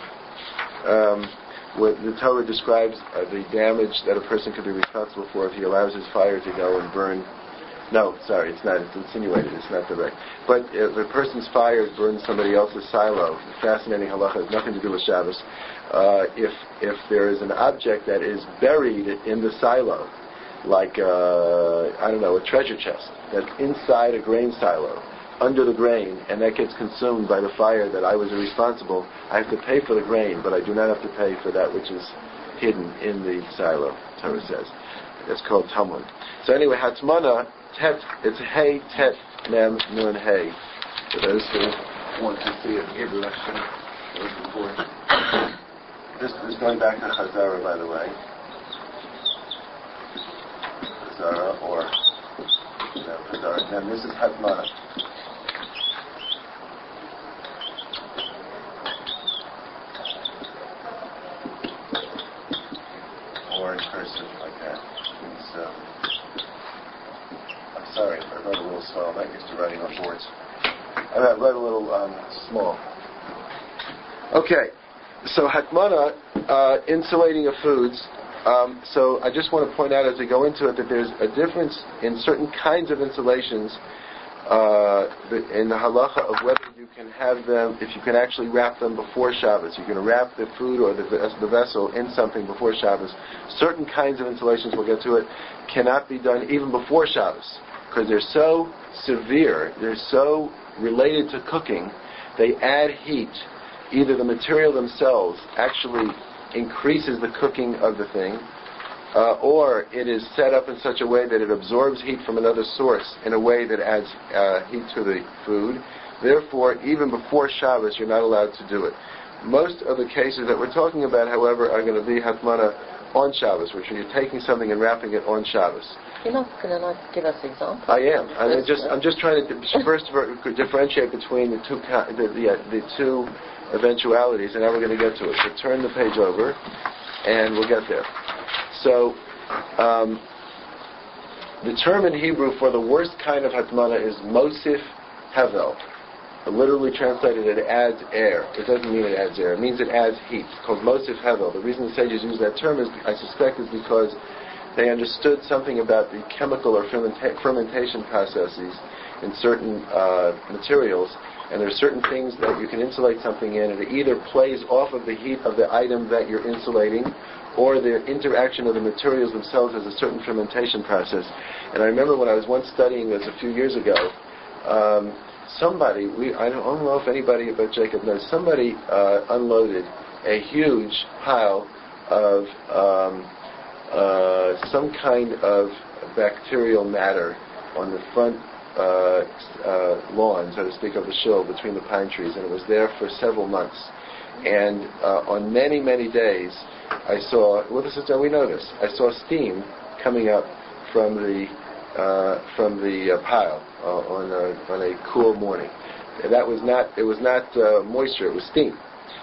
The Torah describes the damage that a person could be responsible for if he allows his fire to go and burn. No, sorry, it's not. It's insinuated. It's not direct. But if a person's fire burns somebody else's silo, fascinating halacha, has nothing to do with Shabbos. If there is an object that is buried in the silo, like a treasure chest that's inside a grain silo, under the grain, and that gets consumed by the fire that I was responsible, I have to pay for the grain, but I do not have to pay for that which is hidden in the silo, Torah says. It's called tamun. So anyway, Hatmana, tet, it's hey, tet, mem, nun, hey. For those who want to see it in Hebrew, this is going back to Chazara, by the way. Chazara, or Then this is Hatmana. Or in cursive, like that. I'm sorry, I wrote a little small. I'm not used to writing on boards. I wrote a little small. Okay, so Hatmana, insulating of foods. So I just want to point out as we go into it that there's a difference in certain kinds of insulations in the halacha of whether you can have them, if you can actually wrap them before Shabbos. You can wrap the food or the vessel in something before Shabbos. Certain kinds of insulations, we'll get to it, cannot be done even before Shabbos because they're so severe, they're so related to cooking, they add heat. Either the material themselves actually increases the cooking of the thing, or it is set up in such a way that it absorbs heat from another source in a way that adds heat to the food. Therefore, even before Shabbos, you're not allowed to do it. Most of the cases that we're talking about, however, are going to be Hatmana on Shabbos, which are you're taking something and wrapping it on Shabbos. You're not going to give us examples? I am. I'm just trying to first differentiate between the two eventualities, and now we're going to get to it. So turn the page over, and we'll get there. So, the term in Hebrew for the worst kind of Hatmana is Mosif Hevel. Literally translated, it adds air. It doesn't mean it adds air. It means it adds heat. It's called Mosif Hevel. The reason the sages use that term, I suspect, is because they understood something about the chemical or fermentation processes in certain materials. And there are certain things that you can insulate something in, and it either plays off of the heat of the item that you're insulating, or the interaction of the materials themselves has a certain fermentation process. And I remember when I was once studying this a few years ago, I don't know if anybody but Jacob knows, somebody unloaded a huge pile of some kind of bacterial matter on the front lawn, so to speak, of the shul between the pine trees, and it was there for several months. And on many, many days, I saw, we know this, I saw steam coming up from the pile on a cool morning. It was not moisture, it was steam.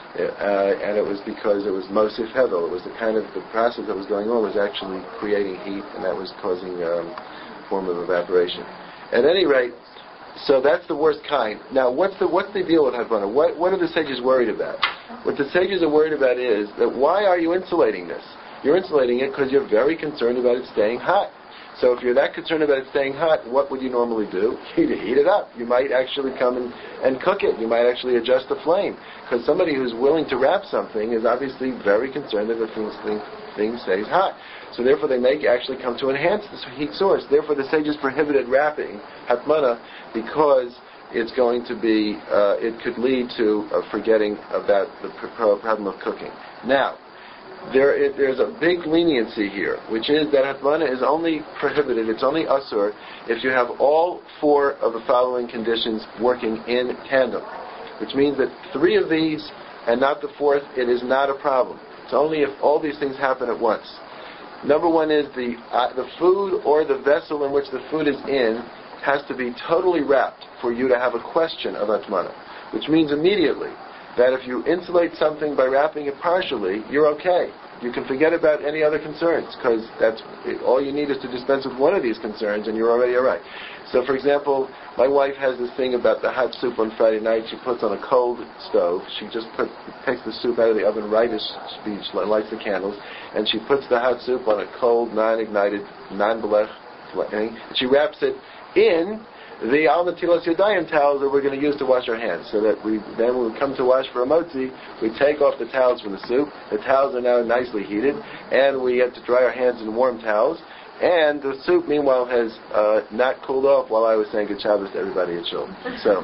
And it was because it was Mosif Hevel. It was the process that was going on was actually creating heat, and that was causing a form of evaporation. At any rate, so that's the worst kind. Now, what's the deal with Hatmana? What are the sages worried about? What the sages are worried about is that why are you insulating this? You're insulating it because you're very concerned about it staying hot. So if you're that concerned about it staying hot, what would you normally do? You'd heat it up. You might actually come and cook it. You might actually adjust the flame. Because somebody who's willing to wrap something is obviously very concerned that the thing stays hot. So therefore they may actually come to enhance this heat source. Therefore the sages prohibited wrapping Hatmana because it's going to be, it could lead to forgetting about the problem of cooking. Now, there's a big leniency here, which is that Hatmana is only prohibited, it's only asur, if you have all four of the following conditions working in tandem. Which means that three of these and not the fourth, it is not a problem. It's only if all these things happen at once. Number one is the food or the vessel in which the food is in has to be totally wrapped for you to have a question of Hatmana. Which means immediately that if you insulate something by wrapping it partially, you're okay. You can forget about any other concerns, because all you need is to dispense with one of these concerns and you're already all right. So, for example, my wife has this thing about the hot soup on Friday night she puts on a cold stove. She just takes the soup out of the oven right as she lights the candles, and she puts the hot soup on a cold, non-ignited, non-blech thing, and she wraps it in the al natilas yadayim towels that we're going to use to wash our hands, so that when we come to wash for a motzi, we take off the towels from the soup. The towels are now nicely heated, and we have to dry our hands in warm towels. And the soup, meanwhile, has not cooled off while I was saying good Shabbos to everybody at shul. So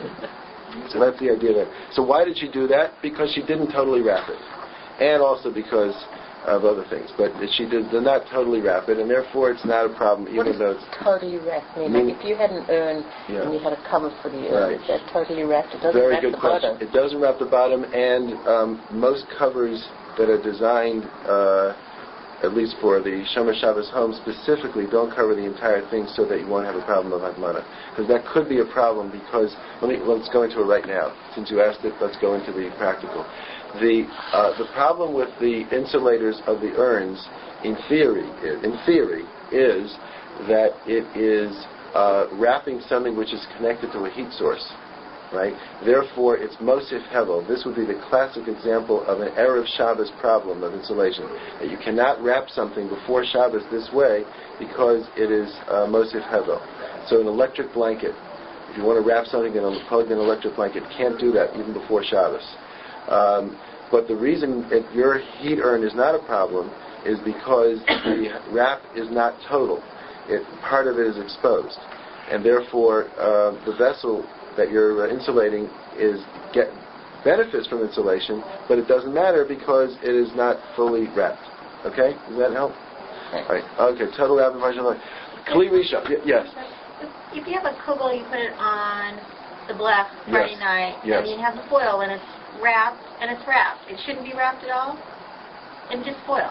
that's the idea there. So why did she do that? Because she didn't totally wrap it, and also because of other things. But she did not totally wrap it, and therefore it's not a problem, even though it's totally wrapped mean? Like if you had an urn and you had a cover for the urn, is that totally wrapped? It doesn't Very wrap good the question. bottom. It doesn't wrap the bottom, and most covers that are designed at least for the Shomer Shabbos home specifically, don't cover the entire thing so that you won't have a problem of Hatmana. Because that could be a problem because, let's go into it right now. Since you asked it, let's go into the practical. The problem with the insulators of the urns, in theory, is that it is wrapping something which is connected to a heat source. Right? Therefore, it's Mosif Hevel. This would be the classic example of an Erev Shabbos problem of insulation. That you cannot wrap something before Shabbos this way because it is Mosif Hevel. So an electric blanket, if you want to wrap something in an electric blanket, can't do that even before Shabbos. But the reason that your heat urn is not a problem is because the wrap is not total. Part of it is exposed. And therefore, the vessel that you're insulating benefits from insulation, but it doesn't matter because it is not fully wrapped. Okay? Does that help? Okay. All right. Okay. Total wrap and partial. Kli Rishon. Yes. If you have a kugel, you put it on the blech Friday night, and you have the foil, and it's wrapped. It shouldn't be wrapped at all, and just foil.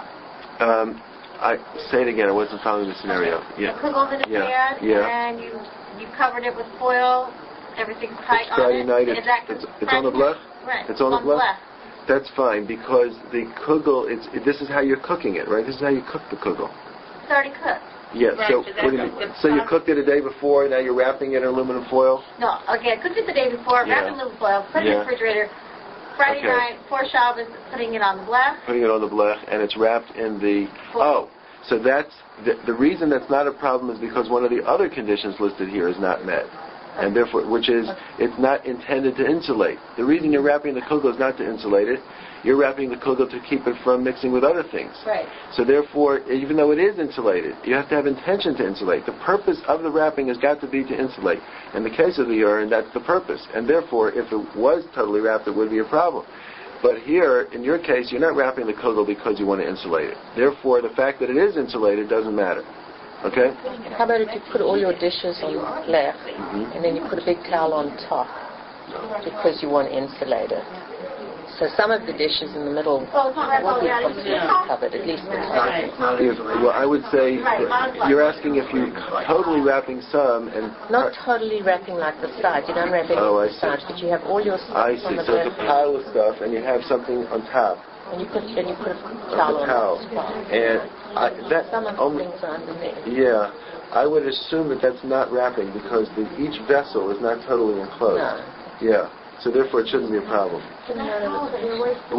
I say it again. I wasn't following the scenario. Okay. The kugel's in a pan, and you covered it with foil. Everything's tight on it. Friday night. It's on the blech? Right. It's on the blech? That's fine because the kugel, this is how you're cooking it, right? This is how you cook the kugel. It's already cooked. Yeah, right, so you cooked it a day before, now you're wrapping it in aluminum foil? No, okay, I cooked it the day before, wrapped it in aluminum foil, put it in the refrigerator. Friday night, before Shabbos, putting it on the blech. Putting it on the blech, and it's wrapped in the... foil. So that's... The reason that's not a problem is because one of the other conditions listed here is not met. And therefore, which is, it's not intended to insulate. The reason you're wrapping the kugel is not to insulate it. You're wrapping the kugel to keep it from mixing with other things. Right. So therefore, even though it is insulated, you have to have intention to insulate. The purpose of the wrapping has got to be to insulate. In the case of the urn, that's the purpose. And therefore, if it was totally wrapped, it would be a problem. But here, in your case, you're not wrapping the kugel because you want to insulate it. Therefore, the fact that it is insulated doesn't matter. Okay? How about if you put all your dishes on blech, and then you put a big towel on top because you want to insulate it? So some of the dishes in the middle will be completely covered, at least the top. Well, I would say you're asking if you're totally wrapping some and... Not totally wrapping like the sides. You don't wrap it on the sides, but you have all your stuff I see. So it's a pile of stuff, and you have something on top. And you put a towel on top. And some of the things are underneath. Yeah. I would assume that that's not wrapping because each vessel is not totally enclosed. No. Yeah. So therefore, it shouldn't be a problem. The towel that you're wasting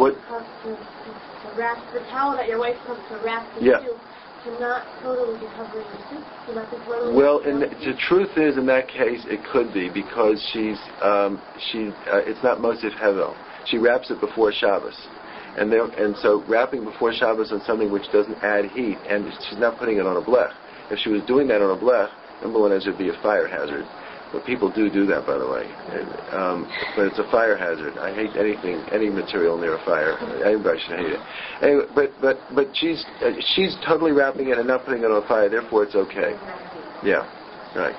to wrap the towel that you're wasting to wrap the soup to not totally be covering the soup. To not be totally. Well, the truth is, in that case, it could be because it's not Mosif Hevel. She wraps it before Shabbos. And so wrapping before Shabbos on something which doesn't add heat, and she's not putting it on a blech. If she was doing that on a blech, number one, it would be a fire hazard. But people do that, by the way. But it's a fire hazard. I hate any material near a fire. Anybody should hate it. Anyway, but she's totally wrapping it and not putting it on a fire. Therefore, it's okay. Yeah, right.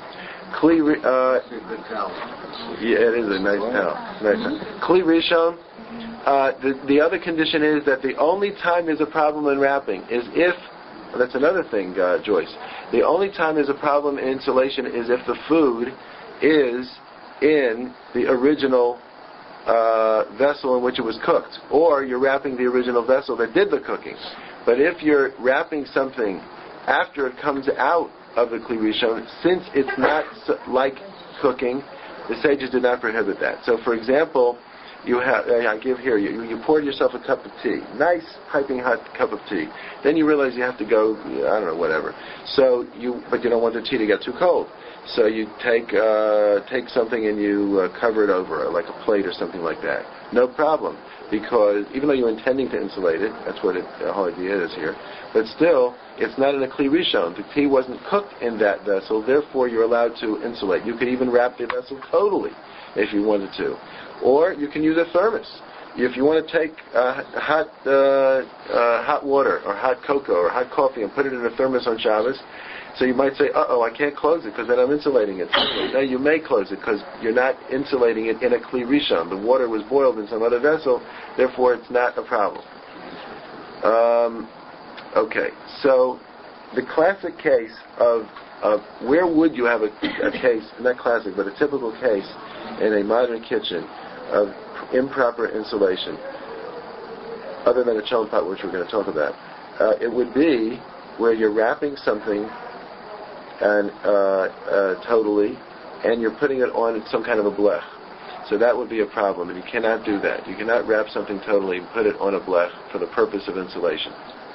Yeah, it is a nice towel. Kli Rishon. The other condition is that the only time there's a problem in wrapping is if. That's another thing, Joyce. The only time there's a problem in insulation is if the food is in the original vessel in which it was cooked, or you're wrapping the original vessel that did the cooking. But if you're wrapping something after it comes out of the Kli Rishon, since it's not like cooking, the sages did not prohibit that. So, for example, you poured yourself a cup of tea, nice piping hot cup of tea. Then you realize you have to go, I don't know, whatever. But you don't want the tea to get too cold. So you take something and you cover it over, like a plate or something like that. No problem, because even though you're intending to insulate it, that's what the whole idea is here. But still, it's not in a Kli Rishon. The tea wasn't cooked in that vessel. Therefore, you're allowed to insulate. You could even wrap the vessel totally if you wanted to. Or you can use a thermos. If you want to take hot water or hot cocoa or hot coffee and put it in a thermos on Shabbos, so you might say, I can't close it because then I'm insulating it. No, you may close it because you're not insulating it in a Kli Rishon. The water was boiled in some other vessel, therefore it's not a problem. Okay, so the classic case of where would you have a case, not classic, but a typical case in a modern kitchen of improper insulation, other than a chillum pot, which we're going to talk about, it would be where you're wrapping something and totally, and you're putting it on some kind of a blech. So that would be a problem, and you cannot do that. You cannot wrap something totally and put it on a blech for the purpose of insulation.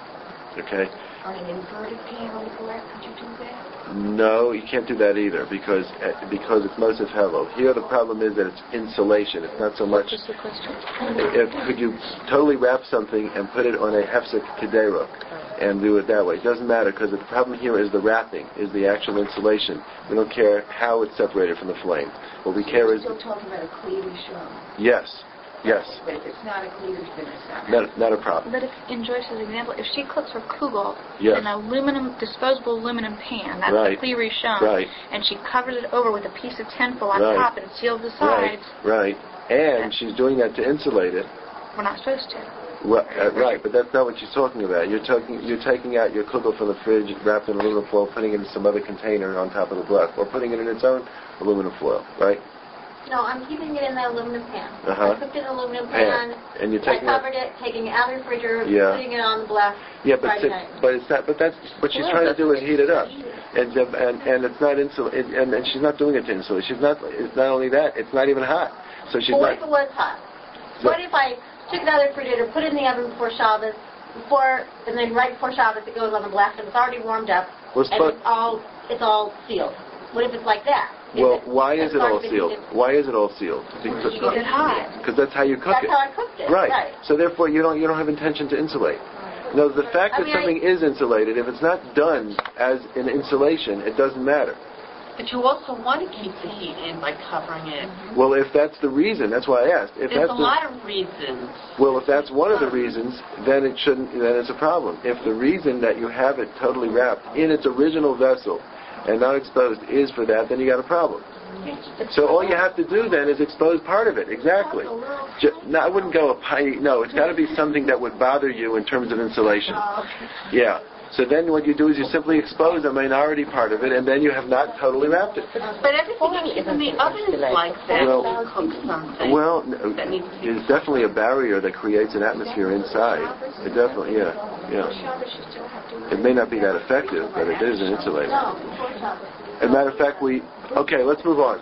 Okay? On an inverted pan on the blech, could you do that? No, you can't do that either because it's most of hevel. Here the problem is that it's insulation. It's not so much. What's the question? Could you totally wrap something and put it on a hefsek kederuk and do it that way? It doesn't matter because the problem here is the wrapping, is the actual insulation. We don't care how it's separated from the flame. What we care is. You're still talking about a cleavage show. Yes. Yes. But if it's not a cleavage, then it's not a problem. But if, in Joyce's example, if she cooks her kugel yes. in an disposable aluminum pan, that's right. the Kli Rishon, right. and she covers it over with a piece of tinfoil on right. top and seals the sides. Right. And she's doing that to insulate it. We're not supposed to. Well, right, but that's not what she's talking about. You're taking out your kugel from the fridge, wrapped in aluminum foil, putting it in some other container on top of the blech, or putting it in its own aluminum foil, right? No, I'm keeping it in the aluminum pan. Uh-huh. I cooked it in an aluminum pan. And you're I covered it, taking it out of the refrigerator, putting it on the blech. Yeah, but it's not. But that's what she's trying to do is heat it up, and it's not and she's not doing it to insulate. She's not. It's not only that. It's not even hot. So she's what not. If it was hot? What if I took it out of the refrigerator, put it in the oven before Shabbos, and then right before Shabbos it goes on the blech and it's already warmed up, and it's all sealed. What if it's like that? Well, why is it all sealed? Why is it all sealed? Because you get hot. Because that's how you cook it. That's how I cooked it. Right. So therefore, you don't have intention to insulate. No, the fact that something is insulated, if it's not done as an insulation, it doesn't matter. But you also want to keep the heat in by covering it. Well, if that's the reason, that's why I asked. There's a lot of reasons. Well, if that's one of the reasons, then it shouldn't. Then it's a problem. If the reason that you have it totally wrapped in its original vessel and not exposed is for that, then you got a problem. So all you have to do then is expose part of it. Exactly. No, I wouldn't go no, it's got to be something that would bother you in terms of insulation. Yeah. So then what you do is you simply expose a minority part of it, and then you have not totally wrapped it. But everything you keep in the oven is like that when you cook something. Well, there's definitely a barrier that creates an atmosphere inside. It definitely, yeah. It may not be that effective, but it is an insulator. As a matter of fact, okay, let's move on.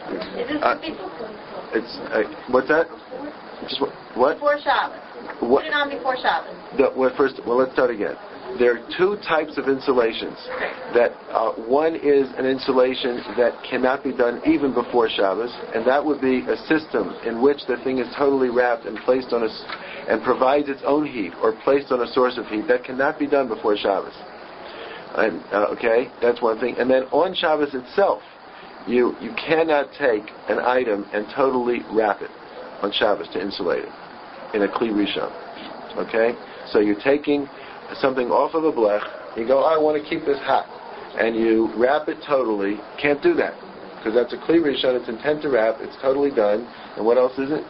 What's that? Just what? Before Shabbos. Put it on before Shabbos. Let's start again. There are two types of insulations. That one is an insulation that cannot be done even before Shabbos, and that would be a system in which the thing is totally wrapped and placed on and provides its own heat or placed on a source of heat. That cannot be done before Shabbos. And, okay, that's one thing. And then on Shabbos itself, you cannot take an item and totally wrap it on Shabbos to insulate it in a Kli Rishon. Okay, so you're taking something off of a blech, you go, I want to keep this hot, and you wrap it totally. Can't do that because that's a Kli Rishon. It's intent to wrap. It's totally done. And what else is it?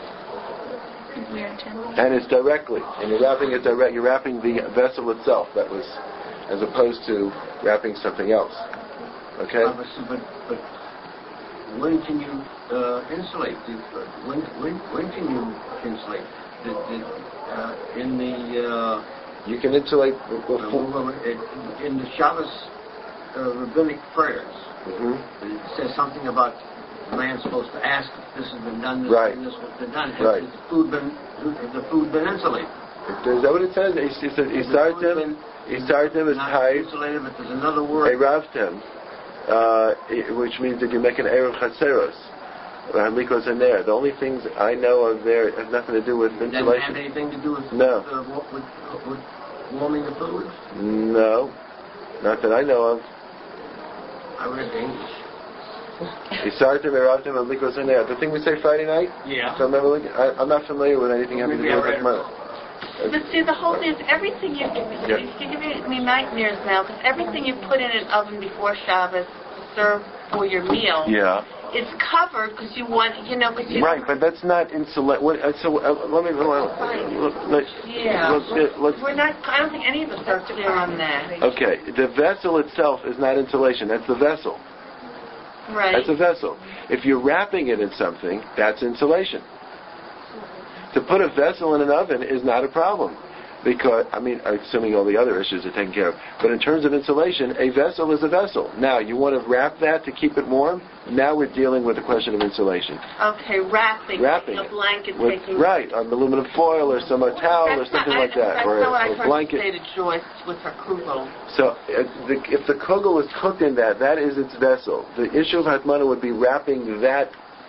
And it's directly, and you're wrapping it direct. You're wrapping the vessel itself. That was, as opposed to wrapping something else. Okay. But when can you insulate? When can you insulate? You can insulate in the Shabbos rabbinic prayers. Mm-hmm. It says something about the man's supposed to ask if this has been done, this and this has been done. Right. Has the food been insulated? Is that what it says? He said Isartem is tied. Insulated, but there's another word. Eravtem, which means that you make an erev chaseros. Likos in there. The only things I know of there have nothing to do with insulation. Doesn't have anything to do with with warming the food? No, not that I know of. I read the English. Isartem, Eravtem, and Likos in there. The thing we say Friday night? Yeah. So I'm not familiar with anything having to do with that. But see, the whole thing is everything you give me nightmares now because everything you put in an oven before Shabbos to serve for your meal it's covered because you want, because you... Right, but that's not insulate. Let me... We're not... I don't think any of us are clear on that. Okay, the vessel itself is not insulation. That's the vessel. Right. That's a vessel. If you're wrapping it in something, that's insulation. To put a vessel in an oven is not a problem. Because, assuming all the other issues are taken care of. But in terms of insulation, a vessel is a vessel. Now, you want to wrap that to keep it warm? Now we're dealing with the question of insulation. Okay, wrapping a blanket. Right, on aluminum foil or some towel or something like that. Or a blanket. That's what I tried to say to Joyce with her kugel. So, if the kugel is cooked in that is its vessel. The issue of hatmana would be wrapping that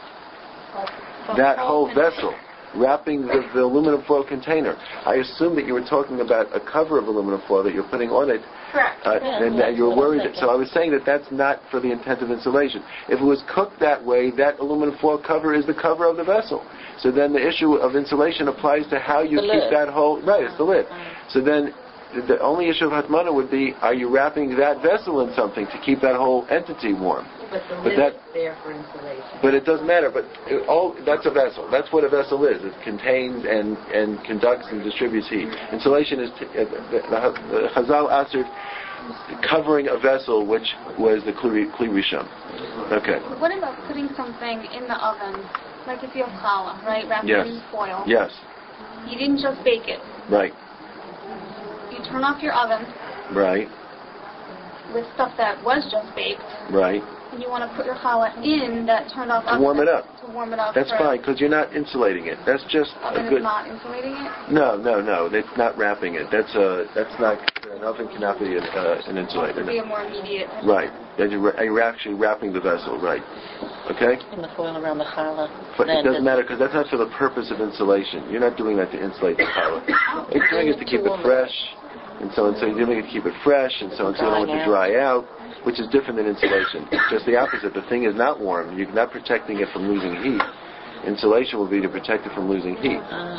whole vessel. Wrapping the aluminum foil container. I assume that you were talking about a cover of aluminum foil that you're putting on it. Correct. And that you were worried. So I was saying that that's not for the intent of insulation. If it was cooked that way, that aluminum foil cover is the cover of the vessel. So then the issue of insulation applies to how you keep that whole... Right, it's the lid. So then the only issue of hatmana would be, are you wrapping that vessel in something to keep that whole entity warm? But the lid is there for insulation. But it doesn't matter. But that's a vessel. That's what a vessel is. It contains and conducts and distributes heat. Insulation is the Chazal answered covering a vessel, which was the Kli Rishon. Okay. What about putting something in the oven, like if you have challah, right? Wrapped in foil. Yes. You didn't just bake it. Right. You turn off your oven. Right. With stuff that was just baked. Right. And you want to put your challah in that turned off to warm it up. To warm it up. That's fine, because you're not insulating it. That's just oven a good... is not insulating it? No. It's not wrapping it. That's not... An oven cannot be an insulator. It would be a more immediate... Right. You're actually wrapping the vessel, right. Okay? And the foil around the challah. But it doesn't matter, because that's not for the purpose of insulation. You're not doing that to insulate the challah. You're doing it to keep it fresh, and so you're doing it to keep it fresh, and so you don't want it to dry out, which is different than insulation. It's just the opposite. The thing is not warm. You're not protecting it from losing heat. Insulation will be to protect it from losing heat.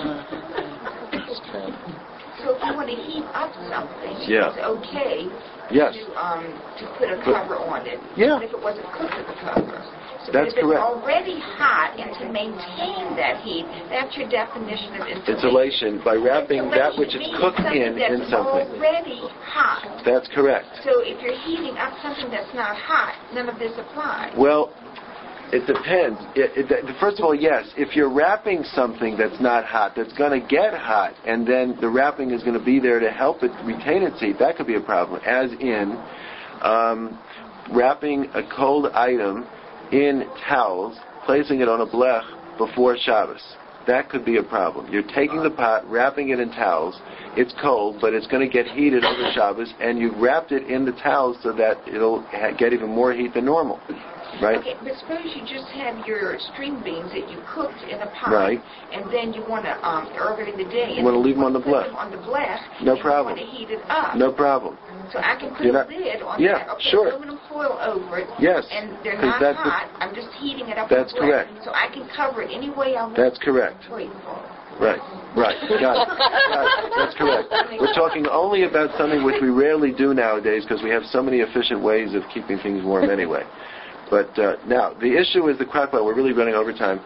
That's true. So if you want to heat up something, it's okay to put a cover on it. Yeah. If it wasn't cooked with a cover. So that's if correct. It's already hot, and to maintain that heat, that's your definition of insulation. Insulation by wrapping that which is cooked in something. Already hot. That's correct. So if you're heating up something that's not hot, none of this applies. Well, it depends. First of all, yes, if you're wrapping something that's not hot, that's going to get hot, and then the wrapping is going to be there to help it retain its heat, that could be a problem. As in wrapping a cold item in towels, placing it on a blech before Shabbos. That could be a problem. You're taking the pot, wrapping it in towels. It's cold, but it's going to get heated over Shabbos, and you've wrapped it in the towels so that it'll get even more heat than normal. Right? Okay, but suppose you just have your string beans that you cooked in a pot, right. And then you want to early in the day. You want to leave them on the blech. On the blech. No problem. You want to heat it up. No problem. So I can put a lid on that. I'll put aluminum foil over it. Yes. And they're not hot. I'm just heating it up. That's correct. So I can cover it any way I want. That's correct. Right. Got it. That's correct. We're talking only about something which we rarely do nowadays because we have so many efficient ways of keeping things warm anyway. But now, the issue is the crock pot. We're really running over time.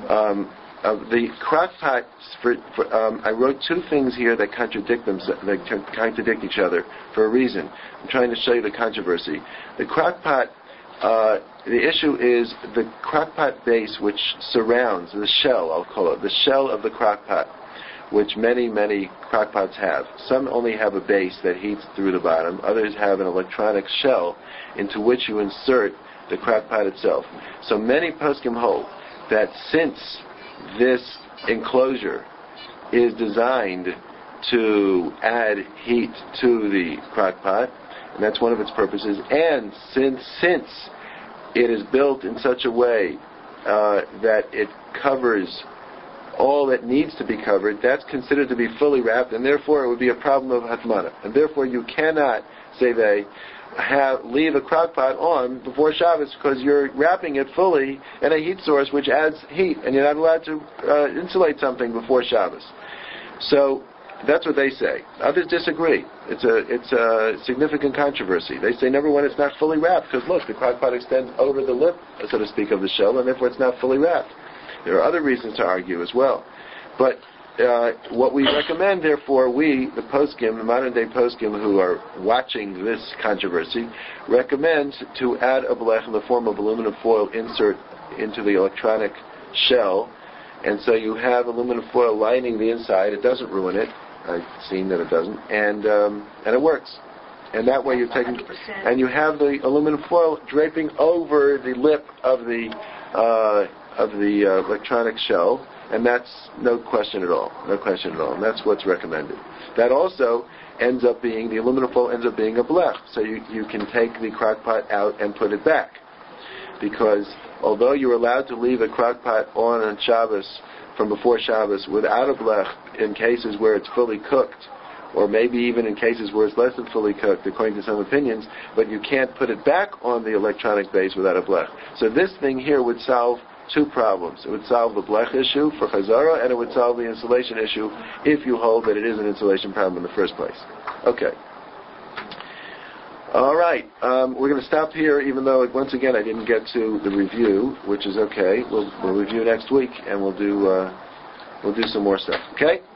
The crock pot, I wrote two things here that contradict each other for a reason. I'm trying to show you the controversy. The crock pot, the issue is the crock pot base which surrounds the shell, I'll call it, the shell of the crock pot, which many, many crock pots have. Some only have a base that heats through the bottom. Others have an electronic shell into which you insert the crock pot itself. So many poskim hold that since this enclosure is designed to add heat to the crock pot, and that's one of its purposes, and since it is built in such a way that it covers all that needs to be covered, that's considered to be fully wrapped, and therefore it would be a problem of hatmana. And therefore you cannot, say they, leave a crock pot on before Shabbos because you're wrapping it fully in a heat source which adds heat, and you're not allowed to insulate something before Shabbos. So That's what they say. Others disagree. It's a significant controversy. They say, number one, it's not fully wrapped, because look, the crock pot extends over the lip, so to speak, of the shell, and therefore it's not fully wrapped. There are other reasons to argue as well. But what we recommend, therefore, we, the poskim, the modern-day poskim who are watching this controversy, recommend to add a blech in the form of aluminum foil insert into the electronic shell, and so you have aluminum foil lining the inside. It doesn't ruin it. I've seen that it doesn't, and it works. And that way you're taking, 100%. And you have the aluminum foil draping over the lip of the electronic shell, and that's no question at all. No question at all. And that's what's recommended. That also ends up being, the aluminum foil ends up being a blech, so you can take the crock pot out and put it back. Because although you're allowed to leave a crock pot on Shabbos from before Shabbos without a blech in cases where it's fully cooked, or maybe even in cases where it's less than fully cooked, according to some opinions, but you can't put it back on the electronic base without a blech. So this thing here would solve two problems. It would solve the blech issue for Chazara, and it would solve the insulation issue if you hold that it is an insulation problem in the first place. Okay. All right. We're going to stop here, even though, once again, I didn't get to the review, which is okay. We'll review next week, and we'll do some more stuff. Okay?